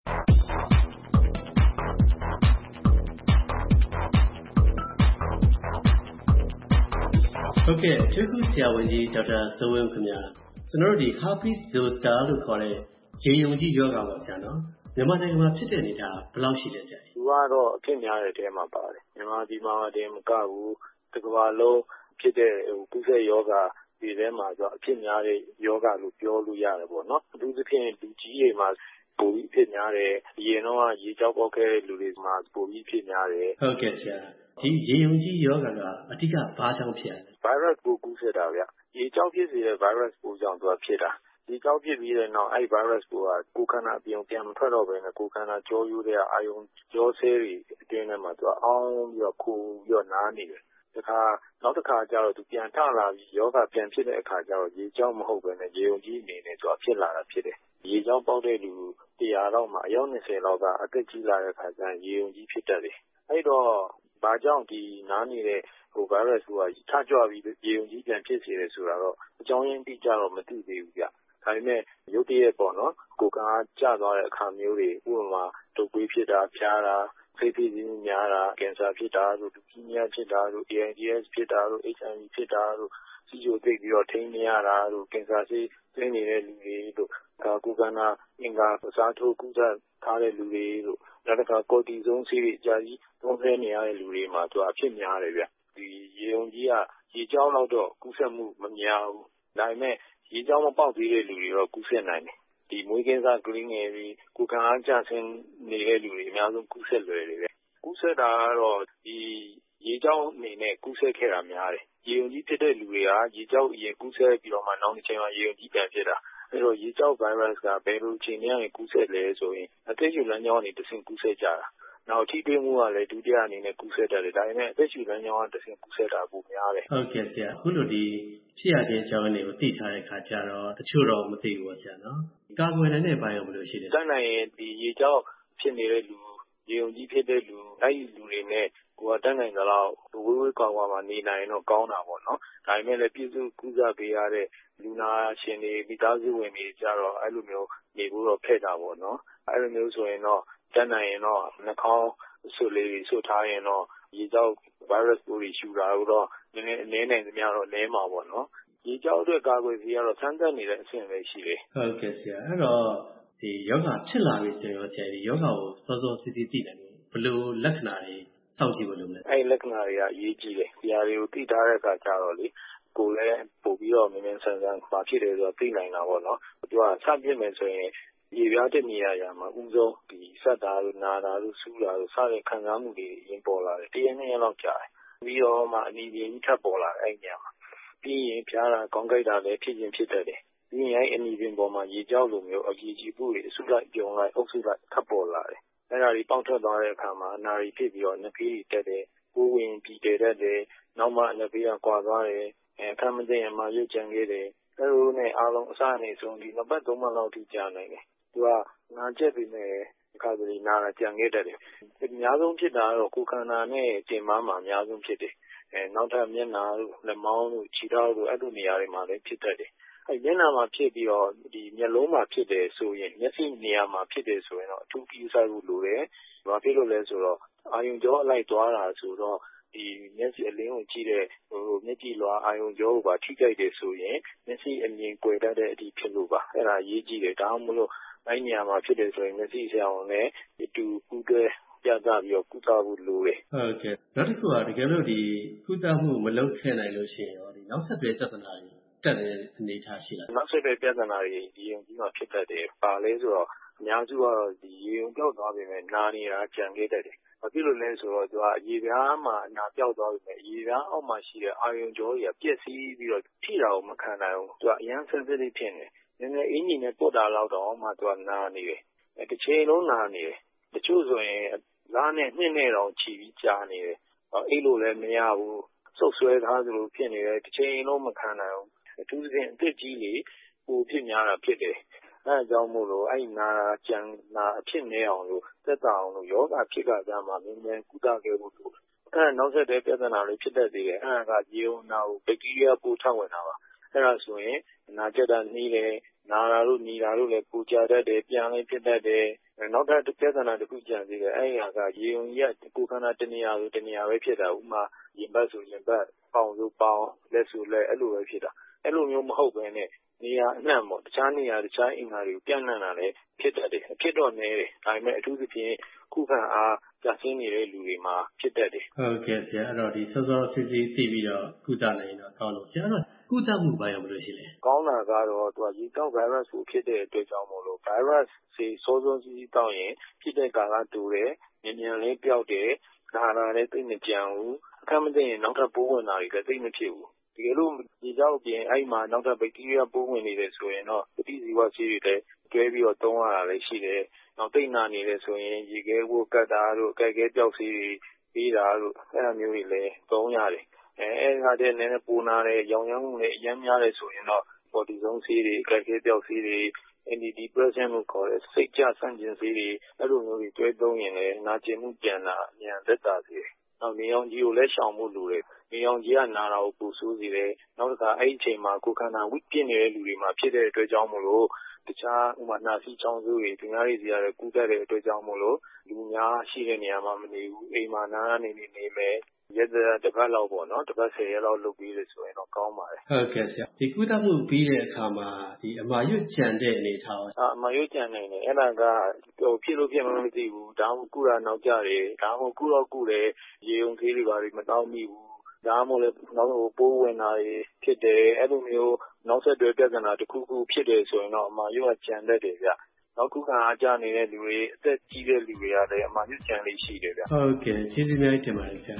ဟုတ်ကဲ့အထူးကုဆရာဝန်ကြီးဒေါက်တာစိုးဝင်းခင်ဗျာကျွန်တော်တို့ဒီ herpes zoster လို့ခေါ်တဲ့ရေယုံကြီးယောဂပါဆရာနော်မြန်မာနိုင်ငံမှာဖြစ်တဲ့အနေထားဘယ်လောက်ရှိလဲဆရာသူကတော့အဖြစ်များတဲ့တဲမှာပါတယ်မြန်မာပြည်မှာတင်မကဘူးတစ်ကမ္ဘာလုံးဖြစ်တဲ့ကုသယောဂဒီထဲမှာဆိုအဖြစ်များတဲ့ယောဂလို့ပြောလို့ရတယ်ပေါ့နော်အထူးသဖြင့်လူကြီးတွေမှာပိုပြီးဖြစ်များတယ်အရင်တော့ရေကြောက်ပေါက်ခဲ့တဲ့လူတွေမှာပိုပြီးဖြစ်များတယ်ဟုတ်ကဲ့ဆရာဒီရေယုံကြီးယောဂကအဓိကဘာကြောင့်ဖြစ်လဲဗိုင်းရပ်စ်ကိုကူးစက်တာဗျရေကြောက်ဖြစ်စေတဲ့ဗိုင်းရပ်စ်ပိုးကြောင့်သူကဖြစ်တာဒီကြောက်ဖြစ်ပြီးတဲ့နောက်အဲ့ဗိုင်းရပ်စ်ပိုးကကိုယ်ခန္ဓာအပြင်ပြန်မထွက်တော့ဘဲနဲ့ကိုယ်ခန္ဓာကြောရိုးတဲ့အာယုံကြောဆဲတွေအတွင်းထဲမှာသူကအောင်းပြီးတော့ခိုးပြီးတော့နားနေတယ်တခါနောက်တစ်ခါကျတော့သူပြန်ထလာပြီးယောဂပြန်ဖြစ်တဲ့အခါကျတော့ရေကြောက်မဟုတ်ဘဲနဲ့ရေယုံကြီးအနေနဲ့သူကဖြစ်လာတာဖြစ်တယ်ရေကြောက်ပေါက်တဲ့လူ100လောက်မှာအယောက်20လောက်ကအသက်ကြီးလာတဲ့အခါကျရင်ရေယုံကြီးဖြစ်တတ်တယ်အဲ့တော့ဘာကြောင့်ဒီနားနေတဲ့ဗိုင်းရပ်စ်ကထကြွပြီးရေယုံကြီးပြန်ဖြစ်စေတယ်ဆိုတာတော့အကြောင်းရင်းတိကျတော့မသိသေးဘူးဗျဒါပေမဲ့ရုတ်တရက်ပေါ့နော်ကိုယ်ကကျသွားတဲ့အခါမျိုးတွေဥပမာတုပ်ကွေးဖြစ်တာဖျားတာဖိဖိစီးများတာကင်ဆာဖြစ်တာတို့လူကြီးများဖြစ်တာတို့ AIDS ဖြစ်တာတို့ HIV ဖြစ်တာတို့စီဂျိုသိပ်ပြီးတော့ထိန်းနေရတာတို့ကင်ဆာဆေးသွင်းနေတဲ့လူတွေတို့ကိုယ်ကအင်္ဂါအစားထိုးကုသထားတဲ့လူတွေတို့နောက်တစ်ခါကော်တီဇုန်းဆေးတွေအကြာကြီးသုံးဆနေရတဲ့လူတွေမှာသူအဖြစ်များတယ်ဗျဒီရေုံကြီးကရေကြောင်းတော့ကူးစက်မှုမများဘူးဒါပေမဲ့ရေကြောင်းမပေါက်သေးတဲ့လူတွေတော့ကူးစက်နိုင်တယ်ဒီမွေးကင်းစကလေးငယ်တွေကိုယ်ခံအားကျဆင်းနေတဲ့လူတွေအများဆုံးကူးစက်လွယ်တယ်ဗျကူးစက်တာကတော့ဒီရေကြောင်းအနေနဲ့ကူးစက်ခဲ့တာများတယ်ရေုံကြီးဖြစ်တဲ့လူတွေကရေကြောင်းအရင်ကူးစက်ပြီးတော့မှနောက်တစ်ချိန်မှာရေုံကြီးပြန်ဖြစ်တာအဲ့တော့ရေကြောင်းဗိုင်းရပ်စ်ကဘယ်လိုချိန်နဲ့ကူးစက်လဲဆိုရင်အသက်ရှူလမ်းကြောင်းကနေတစ်ဆင့်ကူးစက်ကြတာနောက်ထိတွေ့မှုကလည်းဒုတိယအနေနဲ့ကူးစက်တယ်ဒါပေမဲ့အသက်ရှူလမ်းကြောင်းကတစ်ဆင့်ကူးစက်တာပိုများတယ်ဟုတ်ကဲ့ဆရာအခုလိုဒီဖြစ်ရခြင်းအကြောင်းရင်းတွေကိုသိထားတဲ့အခါကျတော့တချို့တော့မသိဘူးပေါ့ဆရာနော်ကာကွယ်နိုင်တဲ့ဘိုင်းရောဘယ်လိုရှိလဲတန်းနိုင်ရင်ဒီရေကြောင်းဖြစ်နေတဲ့လူရေုံကြီးဖြစ်တဲ့လူအဲ့ဒီလူတွေနဲ့ကိုယ်ကတန်းနိုင်သလောက်ဝေးဝေးကွာကွာမှာနေနိုင်တော့ကောင်းတာပေါ့နော်ဒါပေမဲ့လည်းပြည်စုကူးစားပေးရတဲ့လူနာရှင်တွေမိသားစုဝင်တွေကြတော့အဲ့လိုမျိုးနေဖို့တော့ခက်တာပေါ့နော်အဲ့လိုမျိုးဆိုရင်တော့တန်းနိုင်ရင်တော့နှာခေါင်းဆွလေးတွေဆွထားရင်တော့ရေကြောက်ဗိုင်းရပ်စ်ပိုးတွေရှူတာတော့နည်းနည်းအနည်းနိုင်သမျှတော့နည်းမှာပေါ့နော်ရေကြောက်အတွက်ကာကွယ်စီကတော့ဆန်းသက်နေတဲ့အဆင့်ပဲရှိတယ်ဟုတ်ကဲ့ဆရာအဲ့တော့ဒီယောဂဖြစ်လာပြီဆိုရင်ဆရာဒီယောဂကိုစောစောစီးစီးသိနိုင်တယ်ဘယ်လိုလက္ခဏာတွေစောင့်ကြည့်ဖို့လုပ်လဲအဲ့လက္ခဏာတွေကအရေးကြီးတယ်ဒီဟာတွေကိုသိထားတဲ့အခါကျတော့လေကိုလည်းပို့ပြီးတော့မြန်မြန်ဆန်ဆန်ဘာဖြစ်တယ်ဆိုတော့သိနိုင်တာပေါ့နော်သူကစပြစ်မယ်ဆိုရင်ရေပြားတဲ့နေရာမှာဥဆုံးဒီဆက်တာတို့နာတာတို့ဆူတာတို့စတဲ့ခံစားမှုတွေရင်ပေါ်လာတယ်တရက်နှစ်ရက်လောက်ကြာတယ်ပြီးတော့မှအနီပြင်းကြီးထပ်ပေါ်လာတယ်အဲ့ညမှာပြီးရင်ဖျားတာခေါင်းကိုက်တာလည်းဖြစ်ချင်းဖြစ်တတ်တယ်ပြီးရင်အနီပြင်းပေါ်မှာရေကြောက်လိုမျိုးအကြီးကြီးပူတွေအဆုလိုက်ပြုံလိုက်အုပ်စုလိုက်ထပ်ပေါ်လာတယ်အဲ့ဒါတွေပေါက်ထွက်သွားတဲ့အခါမှာအနာရီဖြစ်ပြီးတော့နှဖေးတွေတက်တယ်ကိုယ်ဝင်ပြီးတည်တတ်တယ်နောက်မှနှဖေးကကွာသွားတယ်အခမ်းမသိရင်မှရုပ်ကြံခဲ့တယ်အဲ့လိုနဲ့အားလုံးအစအနေဆုံးဒီနှစ်ပတ်သုံးပတ်လောက်ထိကြာနိုင်တယ်သူကနာကျက်ပြီးနဲ့အခါတလေနာတာကြံခဲ့တတ်တယ်အများဆုံးဖြစ်တာကတော့ကိုယ်ခန္ဓာနဲ့ကျင်မာမှာအများဆုံးဖြစ်တယ်နောက်ထပ်မျက်နှာတို့လက်မောင်းတို့ခြေထောက်တို့အဲ့လိုနေရာတွေမှာလည်းဖြစ်တတ်တယ်အဲ့မျက်နှာမှာဖြစ်ပြီးတော့ဒီမျက်လုံးမှာဖြစ်တယ်ဆိုရင်မျက်စိနေရာမှာဖြစ်တယ်ဆိုရင်တော့အထူးကြည့်ဆိုင်ဖို့လိုတယ်။ဘာဖြစ်လို့လဲဆိုတော့အာယုံကြောအလိုက်သွားတာဆိုတော့ဒီမျက်စိအလင်းကိုကြည့်တဲ့မျက်ကြည်လွှာအာယုံကြောကိုပါထိခိုက်တယ်ဆိုရင်မျက်စိအမြင်ကွယ်တတ်တဲ့အထိဖြစ်လို့ပါ။အဲ့ဒါရေးကြည့်တယ်ဒါမှမဟုတ်အဲ့နေရာမှာဖြစ်တယ်ဆိုရင်မျက်စိဆရာဝန်နဲ့အတူကူးတွဲပြသပြီးတော့ကုသဖို့လိုတယ်။ဟုတ်ကဲ့နောက်တစ်ခုကတကယ်လို့ဒီကုသမှုမလုပ်ခဲ့နိုင်လို့ရှိရင်ရောဒီနောက်ဆက်တွဲပြဿနာတွေတက်တဲ့အနေအထားရှိလားနောက်ဆက်တွဲပြဿနာတွေဒီယုံကြီးမှာဖြစ်တတ်တယ်။ပါလဲဆိုတော့အများစုကတော့ဒီရေုံပြောက်သွားပြီမဲ့နာနေတာကြံခဲ့တတ်တယ်။ဘာဖြစ်လို့လဲဆိုတော့သူကရေပြားမှာအနာပြောက်သွားပြီမဲ့ရေပြားအောက်မှာရှိတဲ့အာယုံကြောတွေကပြည့်စည်ပြီးတော့ထိတာကိုမခံနိုင်ဘူး။သူကအရန် sensitive ဖြစ်နေတယ်။နည်းနည်းအင်းကြီးနဲ့ပုတ်တာလောက်တော့မှသူကနာနေတယ်။တစ်ချိန်လုံးနာနေတယ်။တချို့ဆိုရင်လားနဲ့နှစ်နဲ့တောင်ခြီးပြီးကြာနေတယ်။အဲ့လိုလည်းမရဘူး။ဆုပ်ဆွဲထားသလိုဖြစ်နေတယ်။တစ်ချိန်လုံးမခံနိုင်ဘူး။အထူးသဖြင့်အသက်ကြီးလေပိုဖြစ်များတာဖြစ်တယ်။အဲဒါကြောင့်မို့လို့အဲ့နာကြံနာအဖြစ်နေအောင်လို့သက်သာအောင်လို့ယောဂဖြစ်ကြကြမှာမြင်မြန်ကုသခဲ့ဖို့လိုတယ်။အဲနောက်ဆက်တွဲပြဿနာတွေဖြစ်တတ်သေးတယ်။အဲဒါကရေုံနာကိုဘက်တီးရီးယားပိုးထပ်ဝင်တာပါ။အဲဒါဆိုရင်နာကျက်တာနှီးတယ်နာတာတို့ညီတာတို့လည်းပူကြတတ်တယ်ပြန်လည်းဖြစ်တတ်တယ်။နောက်ထပ်ပြဿနာတစ်ခုကြံသေးတယ်။အဲ့ဟာကရေုံကြီးကကိုယ်ခန္ဓာတနေရာဆိုတနေရာပဲဖြစ်တာဥမာရင်ဘတ်ဆိုရင်ဘတ်ပေါင်ဆိုပေါင်လက်ဆိုလက်အဲ့လိုပဲဖြစ်တာ။အဲ့လိုမျိုးမဟုတ်ဘဲနဲ့နေရာအနှံ့ပေါ့တခြားနေရာတခြားအင်္ဂါတွေကိုပြန့်နှံ့တာလည်းဖြစ်တတ်တယ်အဖြစ်တော့နည်းတယ်ဒါပေမဲ့အထူးသဖြင့်ခုခံအားကျဆင်းနေတဲ့လူတွေမှာဖြစ်တတ်တယ်ဟုတ်ကဲ့ဆရာအဲ့တော့ဒီစောစောစစ်စစ်သိပြီးတော့ကုသနိုင်တော့ကောင်းလို့ဆရာအဲ့တော့ကုသမှုဘာရောက်လို့ရှိလဲကောင်းတာကတော့သူကရေတောက် virus ကိုဖြစ်တဲ့အတွက်ကြောင့်မို့လို့ virus စီစောစောစီစီတောက်ရင်ဖြစ်တဲ့ကာလတူတယ်မြန်မြန်လေးပျောက်တယ်ဒါလည်းသိမကြံဘူးအခက်မသိရင်နောက်ထပ်ပိုးဝင်တာတွေလည်းသိမဖြစ်ဘူးတကယ်လို့ဒီကြောက်ပြင်အဲ့မှာနောက်ထပ်ဘက်တီးရီးယားပိုးဝင်နေတယ်ဆိုရင်တော့ပဋိဇီဝဆေးတွေလည်းတွဲပြီးတော့သုံးရတာလည်းရှိတယ်။နောက်သိနာနေတယ်ဆိုရင်ရေခဲဖို့ကတ်တာတို့အကဲခဲပြောက်ဆေးတွေပေးတာတို့အဲ့လိုမျိုးတွေလည်းသုံးရတယ်။အဲ့ဒါတည်းနည်းနည်းပူနာတယ်ရောင်ရမ်းမှုလည်းအများများတယ်ဆိုရင်တော့ပေါ်တီဆုံးဆေးတွေအကဲခဲပြောက်ဆေးတွေantidepressant လို့ခေါ်တဲ့စိတ်ကြဆန့်ကျင်ဆေးတွေအဲ့လိုမျိုးတွေတွဲသုံးရင်လည်းနာကျင်မှုပြန်လာအမြန်သက်သာစေတယ်။နောက်နေအောင်ကြီးကိုလည်းရှောင်ဖို့လိုတယ်။နေအောင်ကြီးကနာတာကိုပူဆိုးစေတယ်။နောက်တစ်ခါအဲ့ဒီအချိန်မှာကိုယ်ခန္ဓာဝိပြင်းနေတဲ့လူတွေမှာဖြစ်တဲ့အတွက်ကြောင့်မို့လို့တခြားဥမာနှာစီးချောင်းဆိုးတွေသူများတွေစီရတဲ့ကူးတတ်တဲ့အတွက်ကြောင့်မို့လို့လူများရှိတဲ့နေရာမှာမနေဘူးအိမ်မှာနားနေမယ်ရက်တစ်ပတ်လောက်ပေါ့နော်တစ်ပတ်10ရက်လောက်လုပ်ပြီးလို့ဆိုရင်တော့ကောင်းပါတယ်ဟုတ်ကဲ့ဆရာဒီကုသမှုပြီးတဲ့အခါမှာဒီအမာရွတ်ကြံတဲ့အနေထားအမာရွတ်ကြံနေတယ်အဲ့ဒါကဖြစ်လို့ဖြစ်မှမသိဘူးဒါမှမဟုတ်ကုရနောက်ကြတယ်ဒါမှမဟုတ်ကုတော့ကုတယ်ရေုံသေးတွေပါတွေမတောင်းမိဘူးဒါမှမဟုတ်လည်းနောက်ပိုးဝင်တာတွေဖြစ်တယ်အဲ့လိုမျိုးနောက်ဆက်တွဲပြဿနာတစ်ခုခုဖြစ်တယ်ဆိုရင်တော့အမာရွတ်ကြံတတ်တယ်ဗျနောက်ခုခံအားကျနေတဲ့လူတွေအသက်ကြီးတဲ့လူတွေကလည်းအမာရွတ်ကြံလေးရှိတယ်ဗျဟုတ်ကဲ့ကျေးဇူးများတင်ပါတယ်ဆရာ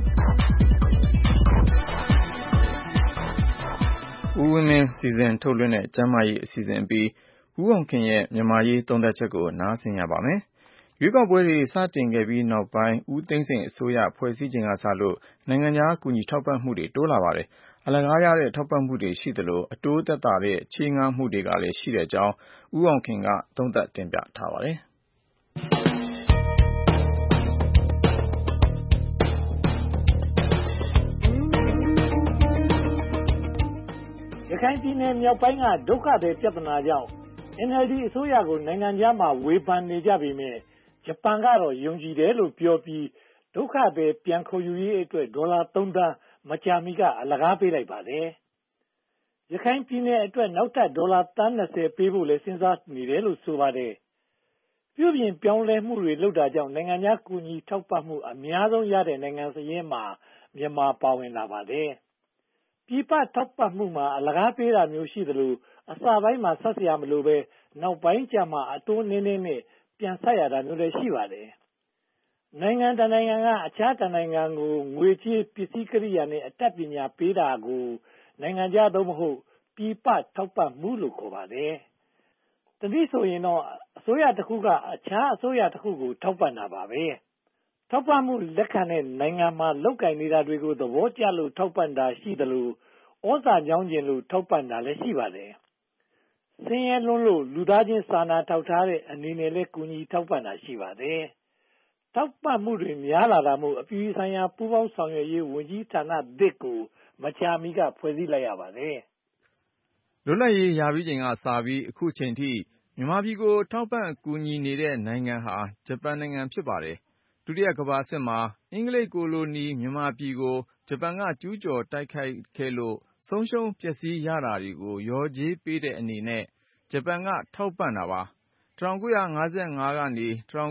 ဦးဝင်းမင်းစီစဉ်ထုတ်လွှင့်တဲ့ကျမ်းမာရေးအစီအစဉ်ပြီးဦးအောင်ခင်ရဲ့မြန်မာရေးသုံးသပ်ချက်ကိုနားဆင်ရပါမယ်။ရွေးကောက်ပွဲတွေစတင်ခဲ့ပြီးနောက်ပိုင်းဦးသိန်းစိန်အစိုးရဖွဲ့စည်းချိန်ကစလို့နိုင်ငံခြားကူညီထောက်ပံ့မှုတွေတိုးလာပါတယ်။အလကားရတဲ့ထောက်ပံ့မှုတွေရှိသလိုအတိုးသက်သာတဲ့ချေးငှားမှုတွေကလည်းရှိတဲ့အကြောင်းဦးအောင်ခင်ကသုံးသပ်တင်ပြထားပါတယ်။ရခိုင်ပြည်နယ်မြောက်ပိုင်းကဒုက္ခသည်ပြဿနာကြောင့် NLD အစိုးရကိုနိုင်ငံခြားမှာဝေဖန်နေကြပေမယ့်ဂျပန်ကတော့ယုံကြည်တယ်လို့ပြောပြီးဒုက္ခသည်ပြန်ခေါ်ယူရေးအတွက်ဒေါ်လာ3 သန်းမကြာမီကအလကားပေးလိုက်ပါတယ်။ရခိုင်ပြည်နယ်အတွက်နောက်ထပ်ဒေါ်လာသန်း20ပေးဖို့လည်းစဉ်းစားနေတယ်လို့ဆိုပါတယ်။ပြုပြင်ပြောင်းလဲမှုတွေလုပ်တာကြောင့်နိုင်ငံခြားကူညီထောက်ပံ့မှုအများဆုံးရတဲ့နိုင်ငံစာရင်းမှာမြန်မာပါဝင်လာပါတယ်။ပြည်ပထောက်ပံ့မှုမှာအလကားပေးတာမျိုးရှိသလိုအစပိုင်းမှာဆက်စရာမလိုပဲနောက်ပိုင်းကျမှအတိုးနည်းနည်းနဲ့ပြန်ဆက်ရတာမျိုးလည်းရှိပါတယ်။နိုင်ငံတနိုင်ငံကအခြားတနိုင်ငံကိုငွေကြေးပစ္စည်းကိရိယာနဲ့အတတ်ပညာပေးတာကိုနိုင်ငံခြားသို့မဟုတ်ပြည်ပထောက်ပံ့မှုလို့ခေါ်ပါတယ်။တနည်းဆိုရင်တော့အစိုးရတစ်ခုကအခြားအစိုးရတစ်ခုကိုထောက်ပံ့တာပါပဲ။ထောက်ပံ့မှုလက်ခံတဲ့နိုင်ငံမှာလုပ်ကိုင်နေတာတွေကိုသဘောကျလို့ထောက်ပံ့တာရှိသလိုဩဇာညောင်းကျင်လို့ထောက်ပံ့တာလည်းရှိပါတယ်။ဆင်းရဲလွန်းလို့လူသားချင်းစာနာထောက်ထားတဲ့အနေနဲ့လည်းကူညီထောက်ပံ့တာရှိပါတယ်။ထောက်ပံ့မှုတွေများလာတာမို့အပြည်ပြည်ဆိုင်ရာပူးပေါင်းဆောင်ရွက်ရေးဝန်ကြီးဌာနသစ်ကိုမကြာမီကဖွဲ့စည်းလိုက်ရပါတယ်။လွတ်လပ်ရေးရပြီးချိန်ကစပြီးအခုချိန်ထိမြန်မာပြည်ကိုထောက်ပံ့ကူညီနေတဲ့နိုင်ငံဟာဂျပန်နိုင်ငံဖြစ်ပါတယ်။ဒုတိယကမ္ဘာစစ်မှာအင်္ဂလိပ်ကိုလိုနီမြန်မာပြည်ကိုဂျပန်ကကျူးကျော်တိုက်ခိုက်ခဲ့လို့ဆုံးရှုံးပျက်စီးရတာတွေကိုရော်ကြေးပေးတဲ့အနေနဲ့ဂျပန်ကထောက်ပံ့တာပါ။1955ကနေ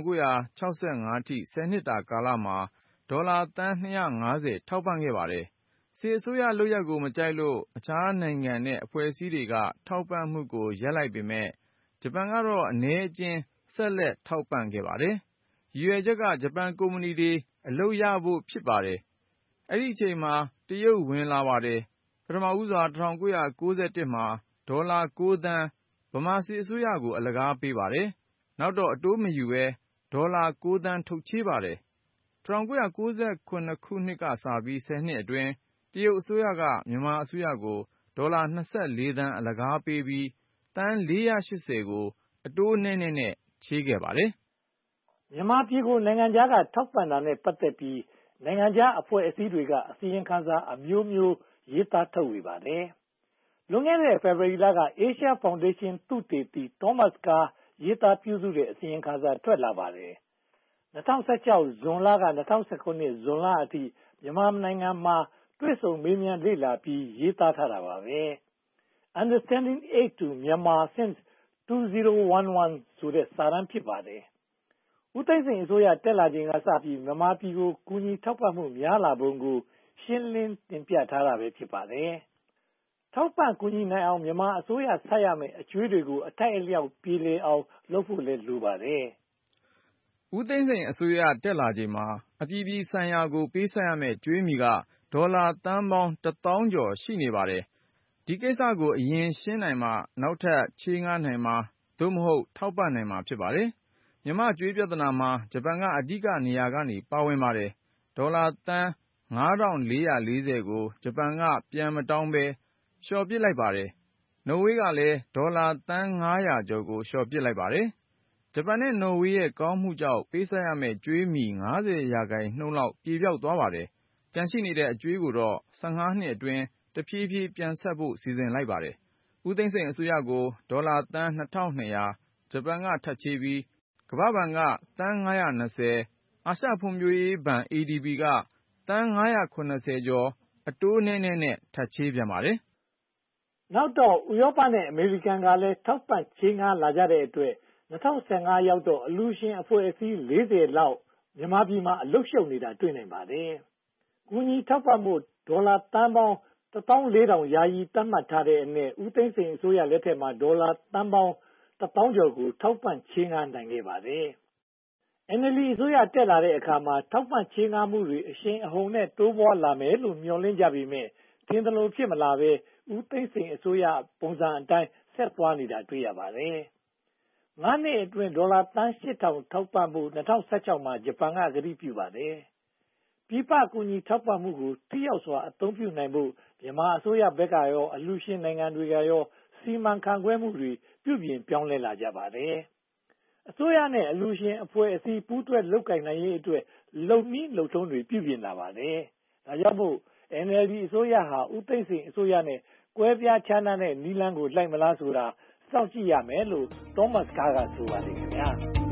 1965ထိ10နှစ်တာကာလမှာဒေါ်လာသန်း250ထောက်ပံ့ခဲ့ပါတယ်။စစ်အစိုးရလုပ်ရပ်ကိုမကြိုက်လို့အခြားနိုင်ငံနဲ့အဖွဲ့အစည်းတွေကထောက်ပံ့မှုကိုရပ်လိုက်ပေမဲ့ဂျပန်ကတော့အနည်းအကျဉ်းဆက်လက်ထောက်ပံ့ခဲ့ပါတယ်။ရည်ရွယ်ချက်ကဂျပန်ကုမ္ပဏီတွေအလုပ်ရဖို့ဖြစ်ပါတယ်။အဲ့ဒီအချိန်မှာတရုတ်ဝင်လာပါတယ်။ပထမဦးစွာ1991မှာဒေါ်လာ9သန်းဗမာစစ်အစိုးရကိုအလကားပေးပါတယ်။နောက်တော့အတိုးမယူဘဲဒေါ်လာ9သန်းထုတ်ချေးပါတယ်။1998ခုနှစ်ကစပြီး10နှစ်အတွင်းတရုတ်အစိုးရကမြန်မာအစိုးရကိုဒေါ်လာ24သန်းအလကားပေးပြီးသန်း480ကိုအတိုးနည်းနည်းနဲ့ချေးခဲ့ပါတယ်။မြန်မာပြည်ကိုနိုင်ငံခြားကထောက်ပံ့တာနဲ့ပတ်သက်ပြီးနိုင်ငံခြားအဖွဲ့အစည်းတွေကအစီရင်ခံစာအမျိုးမျိုးရေးသားထုတ်ဝေပါတယ်။လွန်ခဲ့တဲ့ဖေဖော်ဝါရီလက Asia Foundation သုတေသီ Thomas Carr ရေးသားပြုစုတဲ့အစီရင်ခံစာထွက်လာပါတယ်။2016ဇွန်လက2019ဇွန်လအထိမြန်မာနိုင်ငံမှာတွေ့ဆုံမေးမြန်းလေ့လာပြီးရေးသားထားတာပါပဲ။ Understanding Aid to Myanmar since 2011ဆိုတဲ့စာတမ်းဖြစ်ပါတယ်။ဦးသိန်းစိန်အစိုးရတက်လာချိန်ကစပြီးမြန်မာပြည်ကိုကူညီထောက်ပံ့မှုများလာပုံကိုရှင်းလင်းတင်ပြထားတာပဲဖြစ်ပါတယ်။ထောက်ပံ့ကူညီနိုင်အောင်မြန်မာအစိုးရဆက်ရမယ့်အကျွေးတွေကိုအထိုက်အလျောက်ပြေလည်အောင်လုပ်ဖို့လည်းလိုပါတယ်။ဦးသိန်းစိန်အစိုးရတက်လာချိန်မှာအပြည်ပြည်ဆိုင်ရာကိုပေးဆက်ရမယ့်ကြွေးမြီကဒေါ်လာသန်းပေါင်း1000ကျော်ရှိနေပါတယ်။ဒီကိစ္စကိုအရင်ရှင်းနိုင်မှနောက်ထပ်ချေးငှားနိုင်မှာသို့မဟုတ်ထောက်ပံ့နိုင်မှာဖြစ်ပါတယ်။မြန်မာကြွေးပြဿနာမှာဂျပန်ကအဓိကနေရာကနေပါဝင်ပါတယ်။ဒေါ်လာသန်း9440ကိုဂျပန်ကပြန်မတောင်းဘဲလျှော့ပစ်လိုက်ပါတယ်။နော်ဝေးကလည်းဒေါ်လာသန်း900ကျော်ကိုလျှော့ပစ်လိုက်ပါတယ်။ဂျပန်နဲ့နော်ဝေးရဲ့ကောင်းမှုကြောင့်ပေးဆက်ရမယ့်ကြွေးမြီ50%လောက်ပြေပျောက်သွားပါတယ်။ကျန်ရှိနေတဲ့အကြွေးကိုတော့15နှစ်အတွင်းတဖြည်းဖြည်းပြန်ဆပ်ဖို့စီစဉ်လိုက်ပါတယ်။ဦးသိန်းစိန်အစိုးရကိုဒေါ်လာသန်း2200ဂျပန်ကထပ်ချေးပြီးကမ္ဘာ့ဘဏ်ကသန်း520အာရှဖွံ့ဖြိုးရေးဘဏ် ADB ကသန်း570ကျော်အတိုးနည်းနည်းနဲ့ထပ်ချေးပြန်ပါတယ်။နောက်တော့ဥရောပနဲ့အမေရိကန်ကလည်းထောက်ပံ့ချေးငှားလာကြတဲ့အတွက်2015ရောက်တော့အလှူရှင်အဖွဲ့အစည်း40လောက်မြန်မာပြည်မှာအလုပ်ရှုပ်နေတာတွေ့နိုင်ပါတယ်။ကူညီထောက်ပံ့မှုဒေါ်လာသန်းပေါင်း14000ယာယီသတ်မှတ်ထားတဲ့အနက်ဦးသိန်းစိန်အစိုးရလက်ထက်မှာဒေါ်လာသန်းပေါင်း1000ကျော်ကိုထောက်ပံ့ချေးငှားနိုင်ခဲ့ပါတယ်။ NLD အစိုးရတက်လာတဲ့အခါမှာထောက်ပံ့ချေးငှားမှုတွေအရှိန်အဟုန်နဲ့တိုးပွားလာမယ်လို့မျှော်လင့်ကြပေမယ့်ထင်သလိုဖြစ်မလာဘဲဦးသိန်းစိန်အစိုးရပုံစံအတိုင်းဆက်သွားနေတာတွေ့ရပါတယ်။9နှစ်အတွင်းဒေါ်လာသန်း8000ထောက်ပံ့ဖို့2016မှာဂျပန်ကကတိပြုပါတယ်။ပြည်ပကူညီထောက်ပံ့မှုကိုထိရောက်စွာအသုံးပြုနိုင်ဖို့မြန်မာအစိုးရဘက်ကရောအလှူရှင်နိုင်ငံတွေကရောစီမံခန့်ခွဲမှုတွေပြုပြင်ပြောင်းလဲလာကြပါတယ်။အစိုးရနဲ့အလှူရှင်အဖွဲ့အစည်းပူးတွဲလုပ်ကိုင်နိုင်ရေးအတွက်လုပ်နည်းလုပ်ထုံးတွေပြုပြင်လာပါတယ်။ဒါကြောင့်မို့NLD အစိုးရဟာဦးသိန်းစိန်အစိုးရနဲ့ကွဲပြားခြားနားတဲ့နည်းလမ်းကိုလိုက်မလားဆိုတာစောင့်ကြည့်ရမယ်လို့ Thomas Carr ကဆိုပါတယ်ခင်ဗျာ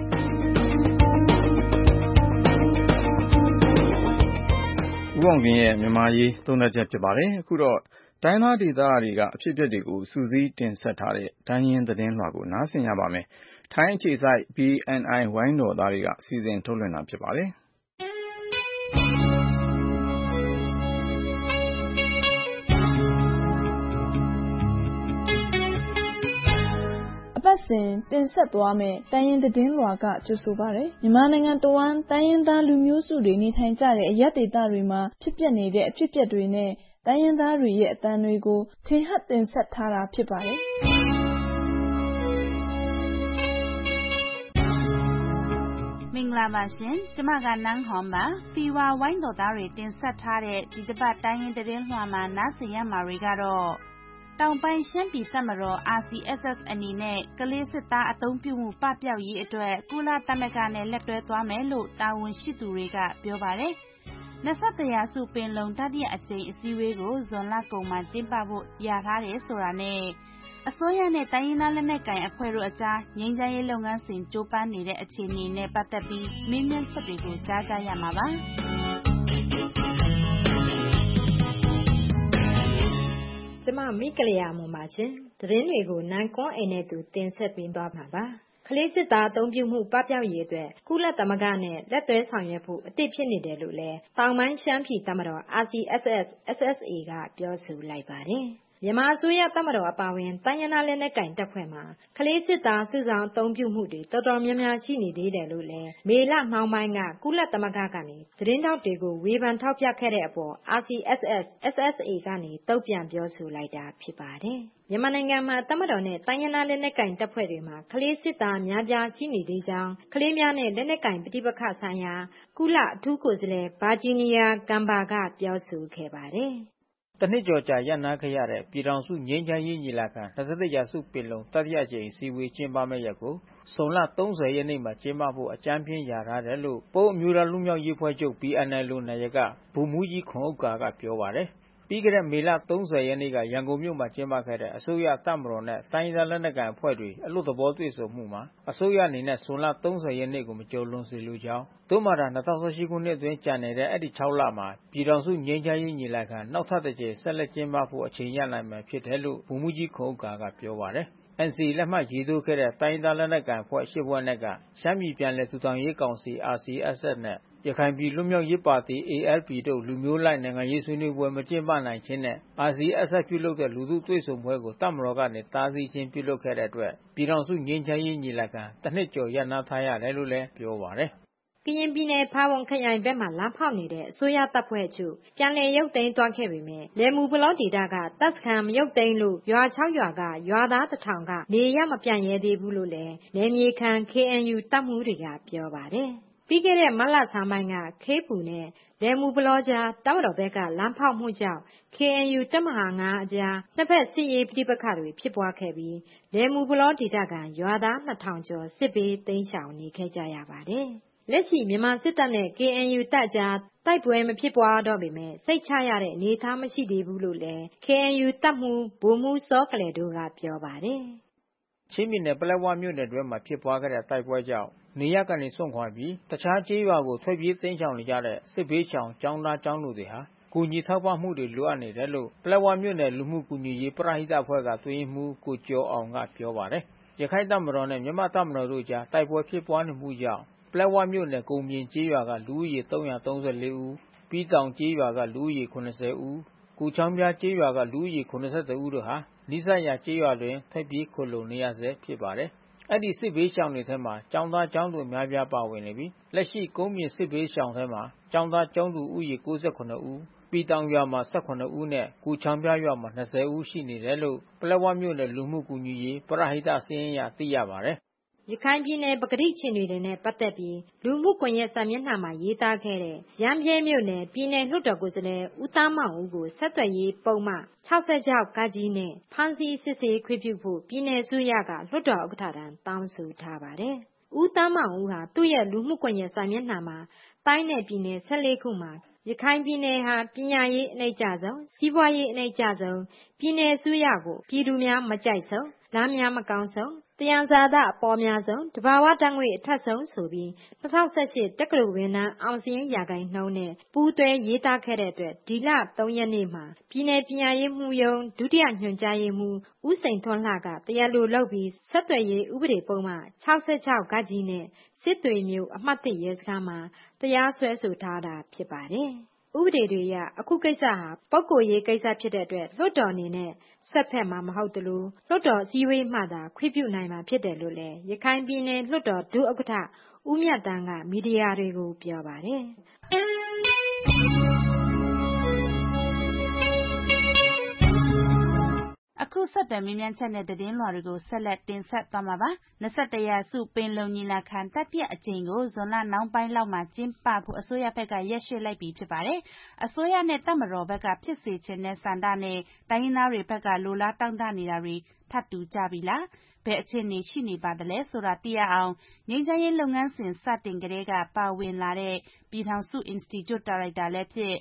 ဦးအောင်ခင်ရဲ့မြန်မာရေးသုံးသပ်ချက်ဖြစ်ပါတယ်အခုတော့တိုင်းသားဒေသတွေကအဖြစ်အပျက်တွေကိုစူးစီးတင်ဆက်ထားတဲ့တိုင်းရင်းသတင်းလွှာကိုနားဆင်ရပါမယ်ထိုင်းအခြေစိုက် BNI ဝိုင်းတော်သားတွေကစီစဉ်ထုတ်လွှင့်တာဖြစ်ပါတယ်စဉ်တင်ဆက်သွားမယ့်တိုင်းရင်းသတင်းလွှာကကြိုဆိုပါတယ်။မြန်မာနိုင်ငံတဝန်းတိုင်းရင်းသားလူမျိုးစုတွေနေထိုင်ကြတဲ့အရပ်ဒေသတွေမှာဖြစ်ပျက်နေတဲ့အဖြစ်အပျက်တွေနဲ့တိုင်းရင်းသားတွေရဲ့အသံတွေကိုထင်ဟပ်တင်ဆက်ထားတာဖြစ်ပါတယ်။မင်္ဂလာပါရှင်ကျမကနန်းဟွန်ပါဖီဝါဝိုင်းတော်သားတွေတင်ဆက်ထားတဲ့ဒီတစ်ပတ်တိုင်းရင်းသတင်းလွှာမှာနားဆင်ရမှာတွေကတော့တောင်ပိုင်းရှမ်းပြည်တပ်မတော် RCSS အနေနဲ့ကလေးစစ်သားအသုံးပြုမှုပပျောက်ရေးအတွက်ကုလသမဂ္ဂနဲ့လက်တွဲသွားမယ်လို့တာဝန်ရှိသူတွေကပြောပါတယ်21ရာစုပင်လုံတတိယအကြိမ်အစည်းအဝေးကိုဇွန်လကုန်မှာကျင်းပဖို့ရထားတယ်ဆိုတာနဲ့အစိုးရနဲ့တိုင်းရင်းသားလက်နက်ကိုင်အဖွဲ့တို့အကြားငြိမ်းချမ်းရေးလုပ်ငန်းစဉ်ကြိုးပမ်းနေတဲ့အခြေအနေနဲ့ပတ်သက်ပြီးမေးမြန်းချက်တွေကိုကြားကြရမှာပါကျမမိကလျာမွန်ပါရှင်သတင်းတွေကိုနိုင်ကွန်းအိမ်နဲ့သူတင်ဆက်ပေးသွားမှာပါခလေးစစ်သားအသုံးပြုမှုပပျောက်ရေးအတွက်ကုလသမဂ္ဂနဲ့လက်တွဲဆောင်ရွက်ဖို့အသင့်ဖြစ်နေတယ်လို့လည်းတောင်ပိုင်းရှမ်းပြည်တပ်မတော် RCSS SSA ကပြောဆိုလိုက်ပါတယ်မြန်မာအစိုးရတပ်မတော်အပါအဝင်တိုင်းရင်းသားလက်နက်ကိုင်တပ်ဖွဲ့မှာခလေးစစ်သားစုဆောင်အသုံးပြုမှုတွေတော်တော်များများရှိနေသေးတယ်လို့လည်းမေလနှောင်းပိုင်းကကုလသမဂ္ဂကနေသတင်းထောက်တွေကိုဝေဖန်ထောက်ပြခဲ့တဲ့အပေါ် RCSS SSA ကနေတုံ့ပြန်ပြောဆိုလိုက်တာဖြစ်ပါတယ်မြန်မာနိုင်ငံမှာတပ်မတော်နဲ့တိုင်းရင်းသားလက်နက်ကိုင်တပ်ဖွဲ့တွေမှာခလေးစစ်သားများပြားရှိနေသေးကြောင်းခလေးများနဲ့လက်နက်ကိုင်ပဋိပက္ခဆိုင်ရာကုလအထူးကိုယ်စားလှယ်ဘာဂျီနီယာဂမ်ဘာကပြောဆိုခဲ့ပါတယ်တနှစ်ကျော်ကြာရပ်နားခဲ့ရတဲ့ပြည်ထောင်စုငြိမ်းချမ်းရေးညီလာခံ21ရာစုပင်လုံတတိယကြိမ်အစည်းအဝေးကျင်းပမယ့်ရက်ကိုဇွန်လ30ရက်နေ့မှာကျင်းပဖို့အကြမ်းဖျင်းရာထားတယ်လို့ပအိုဝ်းအမျိုးသားလူမျိုးရေးဖွဲ့ချုပ် PNLO နာယကဗိုလ်မှူးကြီးခွန်ဥက္ကာကပြောပါတယ်ပြီးခဲ့တဲ့မေလ30ရက်နေ့ကရန်ကုန်မြို့မှာကျင်းပခဲ့တဲ့အစိုးရတပ်မတော်နဲ့တိုင်းဒေသလက်နက်ကိုင်အဖွဲ့တွေအလို့သဘောတွေ့ဆုံမှုမှာအစိုးရအနေနဲ့ဇွန်လ30ရက်နေ့ကိုမကျော်လွန်စေလိုကြောင်းသို့မှသာ2018ခုနှစ်အတွင်းကြာနေတဲ့အဲ့ဒီ6လမှာပြည်ထောင်စုငြိမ်းချမ်းရေးညီလာခံနောက်ထပ်တစ်ကြိမ်ဆက်လက်ကျင်းပဖို့အချိန်ရနိုင်မှာဖြစ်တယ်လို့ဗိုလ်မှူးကြီးခွန်ဥက္ကာကပြောပါတယ်NCA လက်မှတ်ရေးထိုးခဲ့တဲ့တိုင်းဒေသလက်နက်ကိုင်အဖွဲ့8ဖွဲ့နဲ့ကရှမ်းပြည်ပြည်နယ်ထူထောင်ရေးကောင်စီ RCSS နဲ့ရခိုင်ပြည်လွတ်မြောက်ရေးပါတီ ALP တို့လူမျိုးလိုက်နိုင်ငံရေးဆွေးနွေးပွဲမကျင်းပနိုင်ခြင်းနဲ့ RCSS ပြုလုပ်တဲ့လူထုတွေ့ဆုံပွဲကိုတပ်မတော်ကနေတားဆီးခြင်းပြုလုပ်ခဲ့တဲ့အတွက်ပြည်ထောင်စုငြိမ်းချမ်းရေးညီလာခံတစ်နှစ်ကျော်ရပ်နားထားရတယ်လို့လည်းပြောပါတယ်ကရင်ပြည်နယ်ဖာဝန်ခရိုင်ဘက်မှလမ်းဖောက်နေတဲ့အစိုးရတပ်ဖွဲ့ချုပ်ပြန်လည်ရုပ်သိမ်းသွားခဲ့ပေမဲ့လယ်မူဘလော့ဒေတာကတပ်စခန်းမရုပ်သိမ်းလို့ရွာ6ရွာကရွာသား1000ကနေရမပြန်ရဲသေးဘူးလို့လည်းနယ်မြေခံ KNU တပ်မှုတွေကပြောပါတယ်ပြီးခဲ့တဲ့မတ်လဆန်းပိုင်းကခေးပူနဲ့လယ်မူဘလော့ကြားတပ်မတော်ဘက်ကလမ်းဖောက်မှုကြောင့် KNU တပ်မဟာ9အကြားနှစ်ဖက်စစ်ရေးပဋိပက္ခတွေဖြစ်ပွားခဲ့ပြီးလယ်မူဘလော့ဒေတာကရွာသား2000ကျော်စစ်ဘေးတိမ်းရှောင်နေခဲ့ကြရပါတယ်လက်ရှိမြန်မာစစ်တပ်နဲ့ KNU တပ်ကြားတိုက်ပွဲမဖြစ်ပွားတော့ပေမဲ့စိတ်ချရတဲ့အနေအထားမရှိသေးဘူးလို့လည်း KNU တပ်မှုဗိုလ်မှူးစောကလေးတို့ကပြောပါတယ်ချင်းပြည်နယ်ပလက်ဝမြို့နယ်တွင်းမှာဖြစ်ပွားခဲ့တဲ့တိုက်ပွဲကြောင့်နေရပ်ကနေစွန့်ခွာပြီးတခြားကျေးရွာကိုထွက်ပြေးတိမ်းရှောင်နေကြတဲ့စစ်ဘေးရှောင်ကျောင်းသားကျောင်းသူတွေဟာကူညီထောက်ပံ့မှုတွေလိုအပ်နေတယ်လို့ပလက်ဝမြို့နယ်လူမှုကူညီရေးပရဟိတအဖွဲ့ကတွင်မှုကိုကျော်အောင်ကပြောပါတယ်ရခိုင်တပ်မတော်နဲ့မြန်မာတပ်မတော်တို့ကြားတိုက်ပွဲဖြစ်ပွားနေမှုကြောင့်ပလက်ဝမြို့နယ်ကုံပြင်ကျေးရွာကလူဦးရေ334ဦးပြီးတောင်ကျေးရွာကလူဦးရေ90ဦးကူချောင်းပြားကျေးရွာကလူဦးရေ82ဦးတို့ဟာနိစရာကျေးရွာတွင်ထွက်ပြေးခိုလှုံနေရဆဲဖြစ်ပါတယ်အဲ့ဒီစစ်ဘေးရှောင်တွေထဲမှာကျောင်းသားကျောင်းသူအများပြားပါဝင်နေပြီးလက်ရှိကုန်းမြင့်စစ်ဘေးရှောင်ထဲမှာကျောင်းသားကျောင်းသူဦးရေ68ဦးပြည်တောင်ရွာမှာ18ဦးနဲ့ကူချောင်းပြရွာမှာ20ဦးရှိနေတယ်လို့ပလက်ဝမြို့နယ်လူမှုကူညီရေးပရဟိတစည်းရင်းရသိရပါတယ်ရခိုင်ပြည်နယ်ပကတိချင်းတွေနဲ့ပတ်သက်ပြီးလူမှုကွန်ရက်စာမျက်နှာမှာရေးသားခဲ့တဲ့ရမ်းပြဲမြို့နယ်ပြည်နယ်လွှတ်တော်ကိုယ်စားလှယ်ဦးသားမောင်ဦးကိုဆက်သွယ်ရေးပုံမှန်66ကကြီးနဲ့ဖမ်းဆီးစစ်ဆေးခွင့်ပြုဖို့ပြည်နယ်အစိုးရကလွှတ်တော်ဥက္ကဋ္ဌထံတောင်းဆိုထားပါတယ်။ဦးသားမောင်ဦးဟာသူ့ရဲ့လူမှုကွန်ရက်စာမျက်နှာမှာတိုင်းနယ်ပြည်နယ်14ခုမှာရခိုင်ပြည်နယ်ဟာပညာရေးအနှိမ့်ကျဆုံးစီးပွားရေးအနှိမ့်ကျဆုံးပြည်နယ်အစိုးရကိုပြည်သူများမကြိုက်ဆုံးလမ်းများမကောင်းဆုံးတရားစာသအပေါ်များဆုံးတဘာဝတန်ငွေအထက်ဆုံးဆိုပြီး2018တက္ကသိုလ်ဝန်ထမ်းအောင်စင်းရာဂိုင်နှုန်းနဲ့ပူးတွဲရေးသားခဲ့တဲ့အတွက်ဒီလ3ရက်နေ့မှာပြည်နယ်ပညာရေးမှူးရုံးဒုတိယညွှန်ကြားရေးမှူးဦးစိန်ထွန်းလှကတရားလိုလုပ်ပြီးဆက်သွယ်ရေးဥပဒေပုံမှန်66ကကြီးနဲ့စစ်တွေမြို့အမှတ်1ရဲစခန်းမှာတရားစွဲဆိုထားတာဖြစ်ပါတယ်။ဥပဒေတွေအရအခုကိစ္စဟာပုဂ္ဂိုလ်ရေးကိစ္စဖြစ်တဲ့အတွက်လွှတ်တော်အနေနဲ့ဆွတ်ဖက်မှာမဟုတ်သလိုလွှတ်တော်အစည်းအဝေးမှသာခွင့်ပြုနိုင်မှာဖြစ်တယ်လို့လည်းရခိုင်ပြည်နယ်လွှတ်တော်ဒုဥက္ကဋ္ဌဦးမြတ်သန်းကမီဒီယာတွေကိုပြောပါတယ်။အခုဆက်သွယ်မေးမြန်းချက်နဲ့သတင်းလွှာတွေကိုဆက်လက်တင်ဆက်သွားမှာပါ။21ရာစုပင်လုံညီလာခံတတိယအကြိမ်ကိုဇွန်လနောက်ပိုင်းလောက်မှာကျင်းပဖို့အစိုးရဘက်ကရက်ရွှေ့လိုက်ပြီဖြစ်ပါတယ်။အစိုးရနဲ့တပ်မတော်ဘက်ကဖြစ်စေချင်တဲ့ဆန္ဒနဲ့တိုင်းရင်းသားတွေဘက်ကလိုလားတောင့်တနေတာတွေထပ်တူကြပြီလား။ဘယ်အခြေအနေရှိနေပါသလဲဆိုတာသိရအောင်ငြိမ်းချမ်းရေးလုပ်ငန်းစဉ်စတင်ကတည်းကပါဝင်လာတဲ့ပြည်ထောင်စု Institute ဒါရိုက်တာလည်းဖြစ်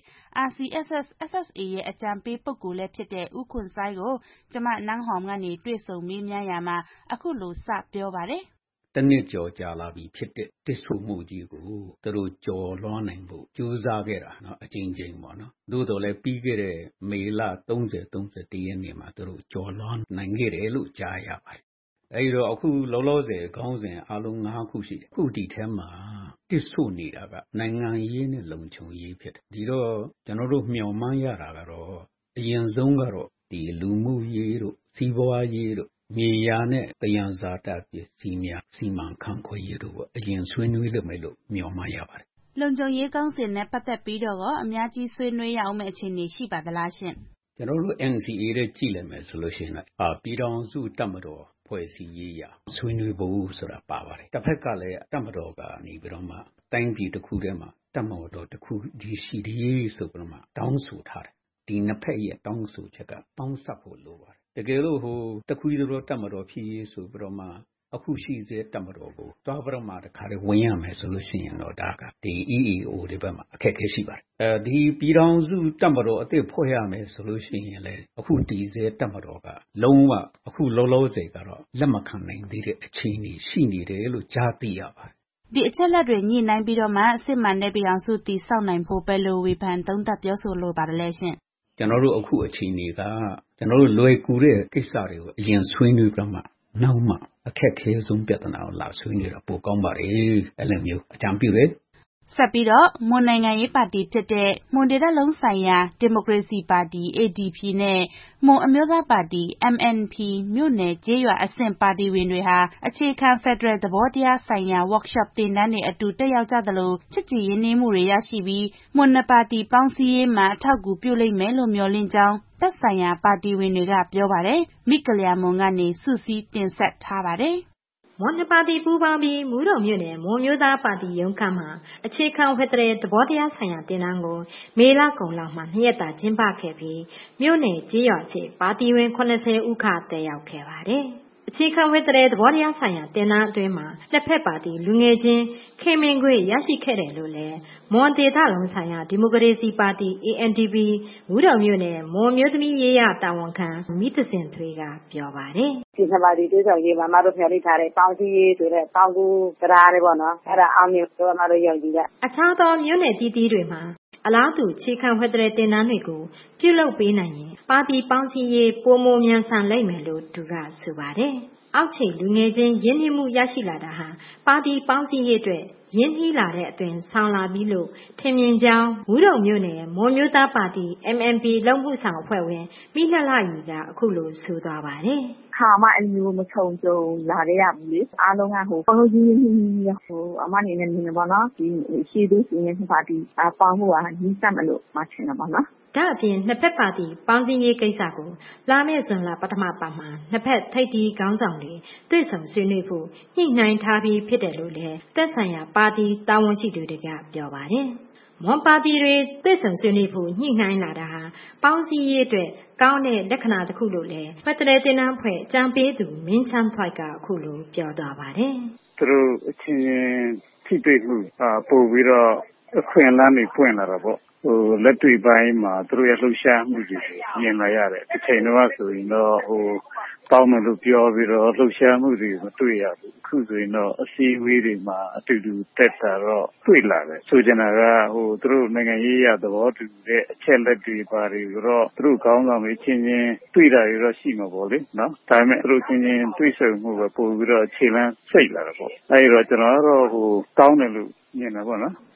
RCSS/SSA ရဲ့အကြံပေးပုဂ္ဂိုလ်လည်းဖြစ်တဲ့ဦးခွန်ဆိုင်းကိုကျမနန်းဟောင်ကနေတွေ့ဆုံမေးမြန်းရာမှာအခုလိုစပြောပါတယ်။တနှစ်ကျော်ကြာလာပြီဖြစ်တဲ့တစ်ဆိုမှုကြီးကိုသူတို့ကျော်လွှားနိုင်ဖို့ကြိုးစားခဲ့တာနော်အကြိမ်ကြိမ်ပေါ့နော်။သို့တော်လည်းပြီးခဲ့တဲ့မေလ30-31 ရက်နေ့မှာသူတို့ကျော်လွှားနိုင်ခဲ့တယ်လို့ကြားရပါတယ်။အဲဒီတော့အခုလောလောဆယ်ခေါင်းစဉ်အလုံး5ခုရှိတယ်။အခုဒီထဲမှာတစ်ဆိုနေတာကနိုင်ငံရေးနဲ့လုံခြုံရေးဖြစ်တယ်။ဒီတော့ကျွန်တော်တို့မျှော်မှန်းရတာကတော့အရင်ဆုံးကတော့ဒီလူမှုရေးတို့စီးပွားရေးတို့မြေယာနဲ့သယံဇာတပစ္စည်းများစီမံခန့်ခွဲရေးတို့အရင်ဆွေးနွေးလိမ့်မယ်လို့မျှော်မှန်းရပါတယ်။လုံခြုံရေးကောင်းစဉ်နဲ့ပတ်သက်ပြီးတော့အများကြီးဆွေးနွေးရအောင်မယ့်အခြေအနေရှိပါသလားရှင်။ကျွန်တော်တို့ NCA ရဲ့ကြည့်လိုက်မယ်ဆိုလို့ရှိရင်ပြည်ထောင်စုတပ်မတော်ဖွဲ့စည်းရေးရာဆွေးနွေးဖို့ဆိုတာပါပါတယ်။တစ်ဖက်ကလည်းတပ်မတော်ကနေပြီးတော့မှတိုင်းပြည်တစ်ခုထဲမှာတပ်မတော်တစ်ခုဒီရှိရေးဆိုပြီးတော့မှတောင်းဆိုထားတယ်။ဒီနှစ်ဖက်ရဲ့တောင်းဆိုချက်ကပေါင်းစပ်ဖို့လိုပါတယ်။တကယ်လို့တစ်ခုတည်းသောတပ်မတော်ဖြစ်ရေးဆိုပြီးတော့မှအခုရှိစေတပ်မတော်ကိုသွားပြီးတော့မှတခါတည်းဝင်ရမယ်ဆိုလို့ရှိရင်တော့ဒါကဒီ EAO တွေဘက်မှာအခက်အခဲရှိပါတယ်။ဒီပြည်ထောင်စုတပ်မတော်အသစ်ဖွဲ့ရမယ်ဆိုလို့ရှိရင်လည်းအခုဒီစေတပ်မတော်ကလုံးဝအခုလောလောဆယ်ကတော့လက်မခံနိုင်သေးတဲ့အခြေအနေရှိနေတယ်လို့ကြားသိရပါတယ်။ဒီအချက်လက်တွေညှိနှိုင်းပြီးတော့မှစစ်မှန်တဲ့ပြည်ထောင်စုတည်ဆောက်နိုင်ဖို့ပဲလို့ဝေဖန်သုံးသပ်ပြောဆိုလိုပါတယ်လဲရှင်။ကျွန်တော်တို့အခုအခြေအနေကကျွန်တော်တို့လွယ်ကူတဲ့ကိစ္စတွေကိုအရင်ဆွေးနွေးပြီးမှနောက်မှအခက်ခဲဆုံးပြဿနာကိုလာဆွေးနွေးတာပိုကောင်းပါတယ်အဲ့လိုမျိုးအကြံပြုတယ်ဆက်ပြီးတော့မွန်နိုင်ငံရေးပါတီဖြစ်တဲ့မွန်ဒေသလုံးဆိုင်ရာဒီမိုကရေစီပါတီ ADP နဲ့မွန်အမျိုးသားပါတီ MNP မြို့နယ်ကျေးရွာအဆင့်ပါတီဝင်တွေဟာအခြေခံဖက်ဒရယ်သဘောတရားဆိုင်ရာ workshop သင်တန်းတွေအတူတက်ရောက်ကြသလိုချစ်ကြည်ရင်းနှီးမှုတွေရရှိပြီးမွန်နှစ်ပါတီပေါင်းစည်းရေးမှာအထောက်အကူပြုလိမ့်မယ်လို့မျှော်လင့်ကြောင်းသက်ဆိုင်ရာပါတီဝင်တွေကပြောပါတယ်မိကလျာမွန်ကနေစုစည်းတင်ဆက်ထားပါတယ်မွန်နှစ်ပါတီပူးပေါင်းပြီးမူးတုံမြို့နယ်မွန်မျိုးသားပါတီရုံးခန်းမှာအခြေခံဖက်ဒရယ်သဘောတရားဆိုင်ရာတင်တန်းကိုမေလကုန်လောက်မှာ2ရက်တာကျင်းပခဲ့ပြီးမြို့နယ်ကျေးရွာစီပါတီဝင်80ဦးခန့်တက်ရောက်ခဲ့ပါတယ်။အခြေခံဖက်ဒရယ်သဘောတရားဆိုင်ရာတင်တန်းအတွင်းမှာလက်ဖက်ပါတီလူငယ်ချင်းခင်မင်ခွေရရှိခဲ့တယ်လို့လည်းမွန်ဒေသလုံးဆိုင်ရာဒီမိုကရေစီပါတီ ANDP မူးတုံမြို့နယ်မွန်မျိုးသမီးရေးရတာဝန်ခံမိသစင်ထွေးကပြောပါတယ်။ဒီနှစ်ပါတီတွေးဆောင်ရေးမှာမတို့မျှော်လင့်ထားတဲ့ပေါင်းစည်းရေးဆိုတဲ့ပေါင်းကူတရားတွေပေါ့နော်အဲ့ဒါအောင်မြင်တော့မတို့ယုံကြည်တဲ့အခြားသောမြို့နယ်တီးတီးတွေမှာအလားတူခြေခံဖက်ဒရယ်တင်တန်းတွေကိုပြုလုပ်ပေးနိုင်ရင်ပါတီပေါင်းစည်းရေးပိုမိုမြန်ဆန်လိမ့်မယ်လို့သူကဆိုပါတယ်။အောက်ခြေလူငယ်ချင်းရင်းနှီးမှုရရှိလာတာဟာပါတီပေါင်းစည်းရေးအတွက်ရင်းနှီးလာတဲ့အသွင်ဆောင်လာပြီးလို့ထင်မြင်ကြောင်းမူးတုံမြို့နယ်မွန်မျိုးသားပါတီ MNP လုံမှုဆောင်အဖွဲ့ဝင်မိလှလှရီကအခုလိုဆိုသွားပါတယ်ခါမှအဲ့မျိုးမချုံကြုံလာခဲ့ရဘူးလေအားလုံးကပေါင်းစည်းရေးအမအနေနဲ့မြင်တယ်ပေါ့နော်ဒီရှိသူစီရင်ပါတီပေါင်းမှုကညီးစက်မလို့မထင်တယ်ပေါ့နော်ဒါအပြင်နှစ်ဖက်ပါတီပေါင်းစည်းရေးကိစ္စကိုလာမယ့်ဇွန်လပထမပတ်မှာနှစ်ဖက်ထိပ်သီးခေါင်းဆောင်တွေတွေ့ဆုံဆွေးနွေးဖို့ညှိနှိုင်းထားပြီးဖြစ်တယ်လို့လည်းသက်ဆိုင်ရာပါတီတာဝန်ရှိသူတွေကပြောပါတယ်။မွန်ပါတီတွေတွေ့ဆုံဆွေးနွေးဖို့ညှိနှိုင်းလာတာဟာပေါင်းစည်းရေးအတွက်ကောင်းတဲ့လက္ခဏာတစ်ခုလို့လည်းဖက်ဒရယ်တင်နန်းဖွဲ့အကြံပေးသူမင်းချမ်းထွိုက်ကအခုလိုပြောသွားပါတယ်။သူတို့အချင်းထိတွေ့မှုပို့ပြီးတော့အခွင့်အလမ်းတွေပွင့်လာတာပေါ့လက်တွေ့ပိုင်းမှာသူတို့ရဲ့လှုပ်ရှားမှုတွေမြင်လာရတယ်ဒီချိန်တော့ဆိုရင်တော့ပေါင်းမလို့ပြောပြီးတော့လှုပ်ရှားမှုတွေမတွေ့ရဘူးအခုဆိုရင်တော့အစည်းအဝေးတွေမှာအတူတူတက်တာတော့တွေ့လာတယ်ဆိုကြတာကသူတို့နိုင်ငံရေးရသဘောတူတဲ့အချက်လက်တွေပါတွေတော့သူတို့ကောင်းဆောင်တွေချင်းချင်းတွေ့တာတွေတော့ရှိမှာပေါ့လေနော်ဒါပေမဲ့သူတို့ချင်းချင်းတွေ့ဆုံမှုပဲပို့ပြီးတော့ခြေလမ်းစိတ်လာတာပေါ့အဲဒီတော့ကျွန်တော်ကတော့ကောင်းတယ်လို့မြင်တာပေါ့နော်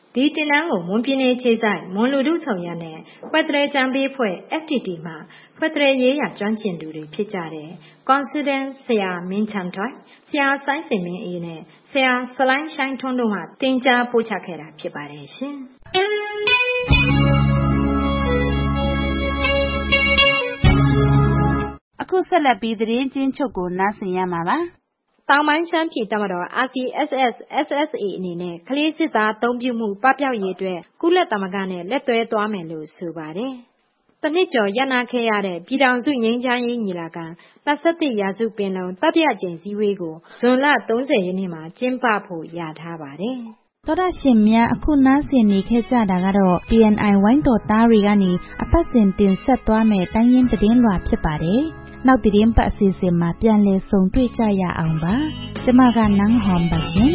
ဒီတင်နန်းကိုမွန်ပြည်နယ်ခြေဆိုင်မွန်လူထုဆောင်ရနဲ့ဖက်ဒရယ်ကြံပေးဖွဲ့ FTT မှာဖက်ဒရယ်ရေးရာကျွမ်းကျင်သူတွေဖြစ်ကြတဲ့ကွန်ဆူဒန်ဆရာမင်းချန်ထွိုင်ဆရာဆိုင်းစင်မင်းအေးနဲ့ဆရာဆလိုင်းရှိုင်းထွန်းတို့မှတင်ကြားပို့ချခဲ့တာဖြစ်ပါတယ်ရှင်အခုဆက်လက်ပြီးသတင်းချင်းချုပ်ကိုနားဆင်ရမှာပါတောင်ပိုင်းရှမ်းပြည်တပ်မတော် RCSS/SSA အနေနဲ့ကလေးစစ်သားအသုံးပြုမှုပပျောက်ရေးအတွက်ကုလသမဂ္ဂနဲ့လက်တွဲသွားမယ်လို့ဆိုပါတယ်။တနှစ်ကျော်ရပ်နားခဲ့ရတဲ့ပြည်ထောင်စုငြိမ်းချမ်းရေးညီလာခံ21ရာစုပင်လုံတတိယကြိမ်စည်းဝေးကိုဇွန်လ30ရက်နေ့မှာကျင်းပဖို့ရထားပါတယ်။သောရရှင်များအခုနားဆင်နေခဲ့ကြတာကတော့ PNI ဝိုင်းတော်သားတွေကနေအပတ်စဉ်တင်ဆက်သွားမယ်တိုင်းရင်းသတင်းလွှာဖြစ်ပါတယ်။နောက်သတင်းပတ်အစီအစဉ်မှာပြန်လည်ဆုံတွေ့ကြရအောင်ပါ။ကျွန်မကနန်းဟွန်ပါရှင်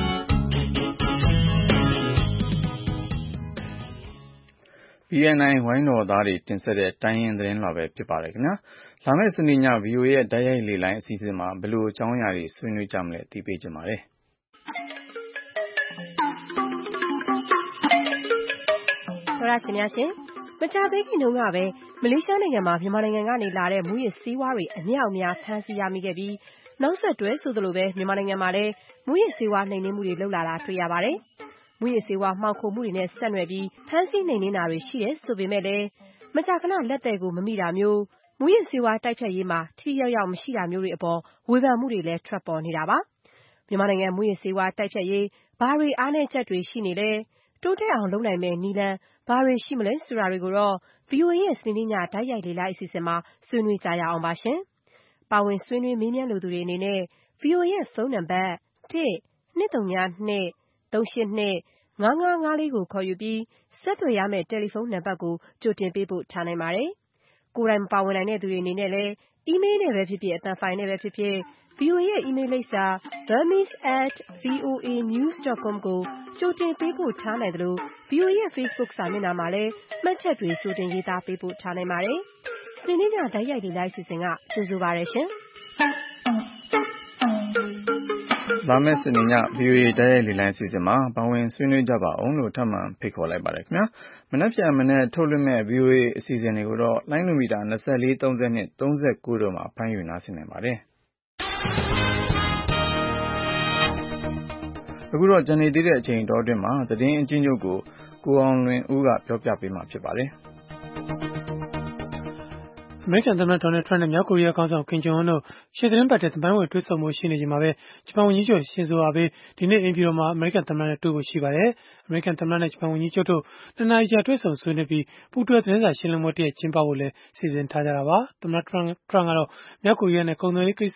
။ PNI ဝိုင်းတော်သားတွေတင်ဆက်တဲ့တိုင်းရင်းသတင်းလွှာပဲဖြစ်ပါတယ်ခင်ဗျာ။လာမယ့်စနေည VOA ရဲ့တိုက်ရိုက်လေလိုင်းအစီအစဉ်မှာဘယ်လိုအကြောင်းအရာတွေဆွေးနွေးကြမလဲသိပေးကြပါမယ်။သောရရှင်များရှင်မကြာသေးခင်တုန်းကပဲမလေးရှားနိုင်ငံမှာမြန်မာနိုင်ငံကနေလာတဲ့မူရစ်ဆေးဝါးတွေအမြောက်အများဖမ်းဆီးရမိခဲ့ပြီးနောက်ဆက်တွဲဆိုသလိုပဲမြန်မာနိုင်ငံမှာလည်းမူရစ်ဆေးဝါးနှိမ်နင်းမှုတွေလုပ်လာတာတွေ့ရပါတယ်။မူရစ်ဆေးဝါးမှောင်ခိုမှုတွေနဲ့ဆက်နွယ်ပြီးဖမ်းဆီးနှိမ်နင်းတာတွေရှိတယ်ဆိုပေမဲ့လည်းမကြာခဏလက်သည်ကိုမမိတာမျိုးမူရစ်ဆေးဝါးတိုက်ဖျက်ရေးမှာထိထိရောက်ရောက်မရှိတာမျိုးတွေအပေါ်ဝေဖန်မှုတွေလည်းထွက်ပေါ်နေတာပါ။မြန်မာနိုင်ငံမူရစ်ဆေးဝါးတိုက်ဖျက်ရေးဘာတွေအားနည်းချက်တွေရှိနေလဲတိုးတက်အောင်လုပ်နိုင်မယ့်နည်းလမ်းဘာတွေရှိမလဲဆိုတာတွေကိုတော့ VOA ရဲ့စနေညတိုက်ရိုက်လေလိုက်အစီအစဉ်မှာဆွေးနွေးကြရအောင်ပါရှင်။ပါဝင်ဆွေးနွေးမေးမြန်းလိုသူတွေအနေနဲ့ VOA ရဲ့ဖုန်းနံပါတ် 1-202-382-5554 ကိုခေါ်ယူပြီးဆက်သွယ်ရမယ့်တယ်လီဖုန်းနံပါတ်ကိုကြိုတင်ပေးပို့ထားနိုင်ပါတယ်။ကိုယ်တိုင်မပါဝင်နိုင်တဲ့သူတွေအနေနဲ့လည်းအီးမေးလ်နဲ့ပဲဖြစ်ဖြစ်အသံဖိုင်နဲ့ပဲဖြစ်ဖြစ် VOA ရဲ့အီးမေးလ်လိပ်စာ burmese@voanews.com ကိုကြိုတင်ပေးပို့ထားနိုင်တယ်လို့ VOA ရဲ့ Facebook စာမျက်နှာမှာလည်းမှတ်ချက်တွေကြိုတင်ရေးသားပေးပို့ထားနိုင်ပါတယ်။စနေညတိုက်ရိုက်လေလိုက်အစီအစဉ်ကကြိုဆိုပါရရှင်။လာမယ့်စနေည VOA တိုက်ရိုက်လေလိုက်အစီအစဉ်မှာပါဝင်ဆွေးနွေးကြပါအောင်လို့ထပ်မံဖိတ်ခေါ်လိုက်ပါတယ်ခင်ဗျာ။မနက်ဖြန်မနေ့ထုတ်လွှင့်မဲ့ VOA အစီအစဉ်တွေကိုတော့လိုင်းနိုမီတာ24 32 39တို့မှာဖမ်းယူနားဆင်နိုင်ပါတယ်။အခုတော့ကြံနေသေးတဲ့အချိန်တော်အတွင်းမှာသတင်းအချင်းချုပ်ကိုကိုအောင်လွင်ဦးကပြောပြပေးမှာဖြစ်ပါတယ်။အမေရိကန်သမ္မတဒေါ်နယ်ထရမ့်နဲ့မြောက်ကိုရီးယားခေါင်းဆောင်ကင်ဂျုံအွန်းတို့ရှေ့သီတင်းပတ်ထဲသမိုင်းဝင်တွေ့ဆုံမှုရှိနေချိန်မှာပဲဂျပန်ဝန်ကြီးချုပ်ရှင်ဇိုအာဘေးဒီနေ့အိမ်ဖြူတော်မှာအမေရိကန်သမ္မတနဲ့တွေ့ဖို့ရှိပါတယ်။အမေရိကန်သမ္မတနဲ့ဂျပန်ဝန်ကြီးချုပ်တို့2 နာရီကြာတွေ့ဆုံဆွေးနွေးပြီးပူးတွဲသတင်းစာရှင်းလင်းပွဲတစ်ရပ်ကျင်းပဖို့လည်းစီစဉ်ထားကြတာပါ။သမ္မတထရမ့်ကတော့မြောက်ကိုရီးယားနဲ့ကုန်သွယ်ရေးကိစ္စ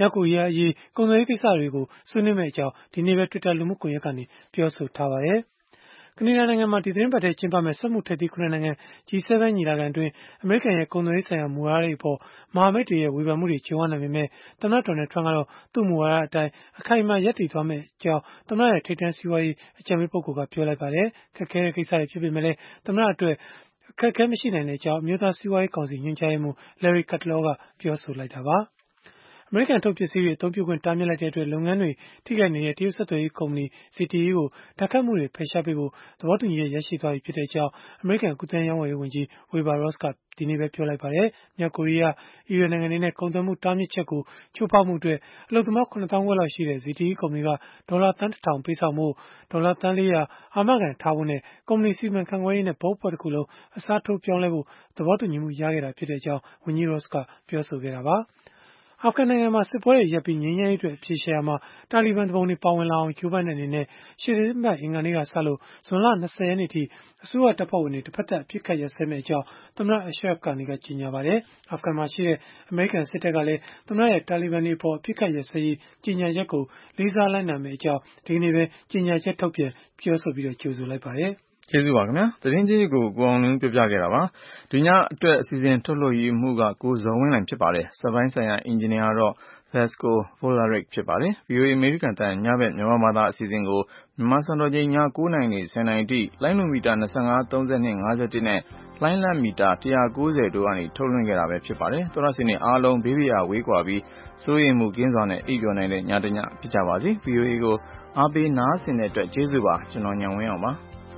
တွေကိုဆွေးနွေးမယ့်အကြောင်းဒီနေ့ပဲ Twitter လူမှုကွန်ရက်ကနေပြောဆိုထားပါတယ်။ကနေဒါနိုင်ငံမှာဒီသတင်းပတ်ထဲကျင်းပမယ့်စက်မှုထိပ်သီး9နိုင်ငံ G7 ညီလာခံအတွင်းအမေရိကန်ရဲ့ကုန်သွယ်ရေးဆိုင်ရာမူဝါဒတွေအပေါ်မဟာမိတ်တွေရဲ့ဝေဖန်မှုတွေကြုံရနိုင်ပေမဲ့သမ္မတဒေါ်နယ်ထရမ့်ကတော့သူ့မူဝါဒအတိုင်းအခိုင်အမာရပ်တည်သွားမယ့်အကြောင်းသမ္မတရဲ့ထိပ်တန်းစီးပွားရေးအကြံပေးပုဂ္ဂိုလ်ကပြောလိုက်ပါတယ်။ခက်ခဲတဲ့ကိစ္စတွေဖြစ်ပေမဲ့လည်းသမ္မတအတွက်အခက်အခဲမရှိနိုင်တဲ့အကြောင်းအမျိုးသားစီးပွားရေးကောင်စီညွှန်ကြားရေးမှူး Larry Kudlow ကပြောဆိုလိုက်တာပါ။အမေရိကန်ထုတ်ပစ္စည်းတွေအသုံးပြုခွင့်တားမြစ်လိုက်တဲ့အတွက်လုပ်ငန်းတွေထိခိုက်နေတဲ့တရုတ်ဆက်သွယ်ရေးကုမ္ပဏီ ZTE ကိုဒဏ်ခတ်မှုတွေဖယ်ရှားပေးဖို့သဘောတူညီချက်ရရှိသွားပြီဖြစ်ကြောင်းအမေရိကန်ကူးသန်းရောင်းဝယ်ရေးဝန်ကြီး Wilbur Ross ကဒီနေ့ပဲပြောလိုက်ပါတယ်။မြောက်ကိုရီးယားအီရန်နိုင်ငံတွေနဲ့ကုန်သွယ်မှုတားမြစ်ချက်ကိုချိုးဖောက်မှုအတွက်အလုပ်သမား 9,000 ခွဲလောက်ရှိတဲ့ ZTE ကုမ္ပဏီကဒေါ်လာသန်း 1,000 ပေးဆောင်ဖို့ဒေါ်လာသန်း 400 အာမခံထားဖို့နဲ့ကုမ္ပဏီစီမံခန့်ခွဲရေးနဲ့ဘုတ်အဖွဲ့တစ်ခုလုံးအစားထိုးပြောင်းလဲဖို့သဘောတူညီမှုရခဲ့တာဖြစ်ကြောင်းဝန်ကြီး Ross ကပြောဆိုခဲ့တာပါ။အာဖဂန်နိုင်ငံမှာစစ်ပွဲတွေရပ်ပြီးငြိမ်းချမ်းရေးအတွက်အဖြေရှာရာမှာတာလီဘန်သူပုန်တွေပါဝင်လာအောင်ကြိုးပမ်းတဲ့အနေနဲ့ရှေ့သီတင်းပတ်အင်္ဂါနေ့ကစလို့ဇွန်လ20ရက်နေ့ထိအစိုးရတပ်ဖွဲ့ဝင်တွေတစ်ဖက်သတ်အပစ်အခတ်ရပ်စဲမယ့်အကြောင်းသမ္မတ Ashraf Ghani ကကြေညာပါတယ်။အာဖဂန်မှာရှိတဲ့အမေရိကန်စစ်တပ်ကလည်းသမ္မတရဲ့တာလီဘန်တွေအပေါ်အပစ်အခတ်ရပ်စဲရေးကြေညာချက်ကိုလေးစားလိုက်နာမယ့်အကြောင်းဒီကနေ့ပဲကြေညာချက်ထုတ်ပြန်ပြောဆိုပြီးကြိုဆိုလိုက်ပါတယ်။ကျေးဇူးပါခင်ဗျာသတင်းကြီးကိုကိုအောင်လင်းပြောပြခဲ့တာပါဒီညအတွက်အစီအစဉ်ထုတ်လွှင့်ရေးမှုကကိုဇော်ဝင်းနိုင်ဖြစ်ပါတယ်စပိုင်းဆိုင်ရာအင်ဂျင်နီယာတော့ Vasco Volaric ဖြစ်ပါတယ် VOA အမေရိကန်တန်ညဘက်မြန်မာဘာသာအစီအစဉ်ကိုမြန်မာစံတော်ချိန်ည9:00နာရီ 10:00 နာရီထိလိုင်းနိုမီတာ25 32 51နဲ့လိုင်းလတ်မီတာ190တို့ကနေထုတ်လွှင့်ခဲ့တာပဲဖြစ်ပါတယ်သောရရှင်တွေအားလုံးဘေးပြာဝေးကွာပြီးစိုးရိမ်မှုကင်းစွာနဲ့အိပ်ပျော်နိုင်တဲ့ညတညဖြစ်ကြပါစေ VOA ကိုအားပေးနားဆင်တဲ့အတွက်ကျေးဇူးပါကျွန်တော်ညံဝင်းအောင်ပါ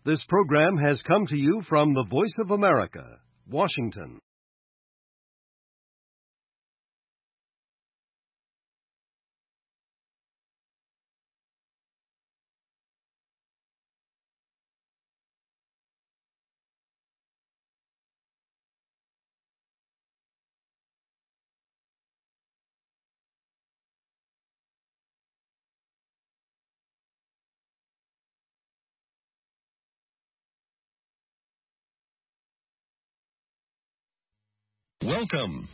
This program has come to you from the Voice of America, Washington. Welcome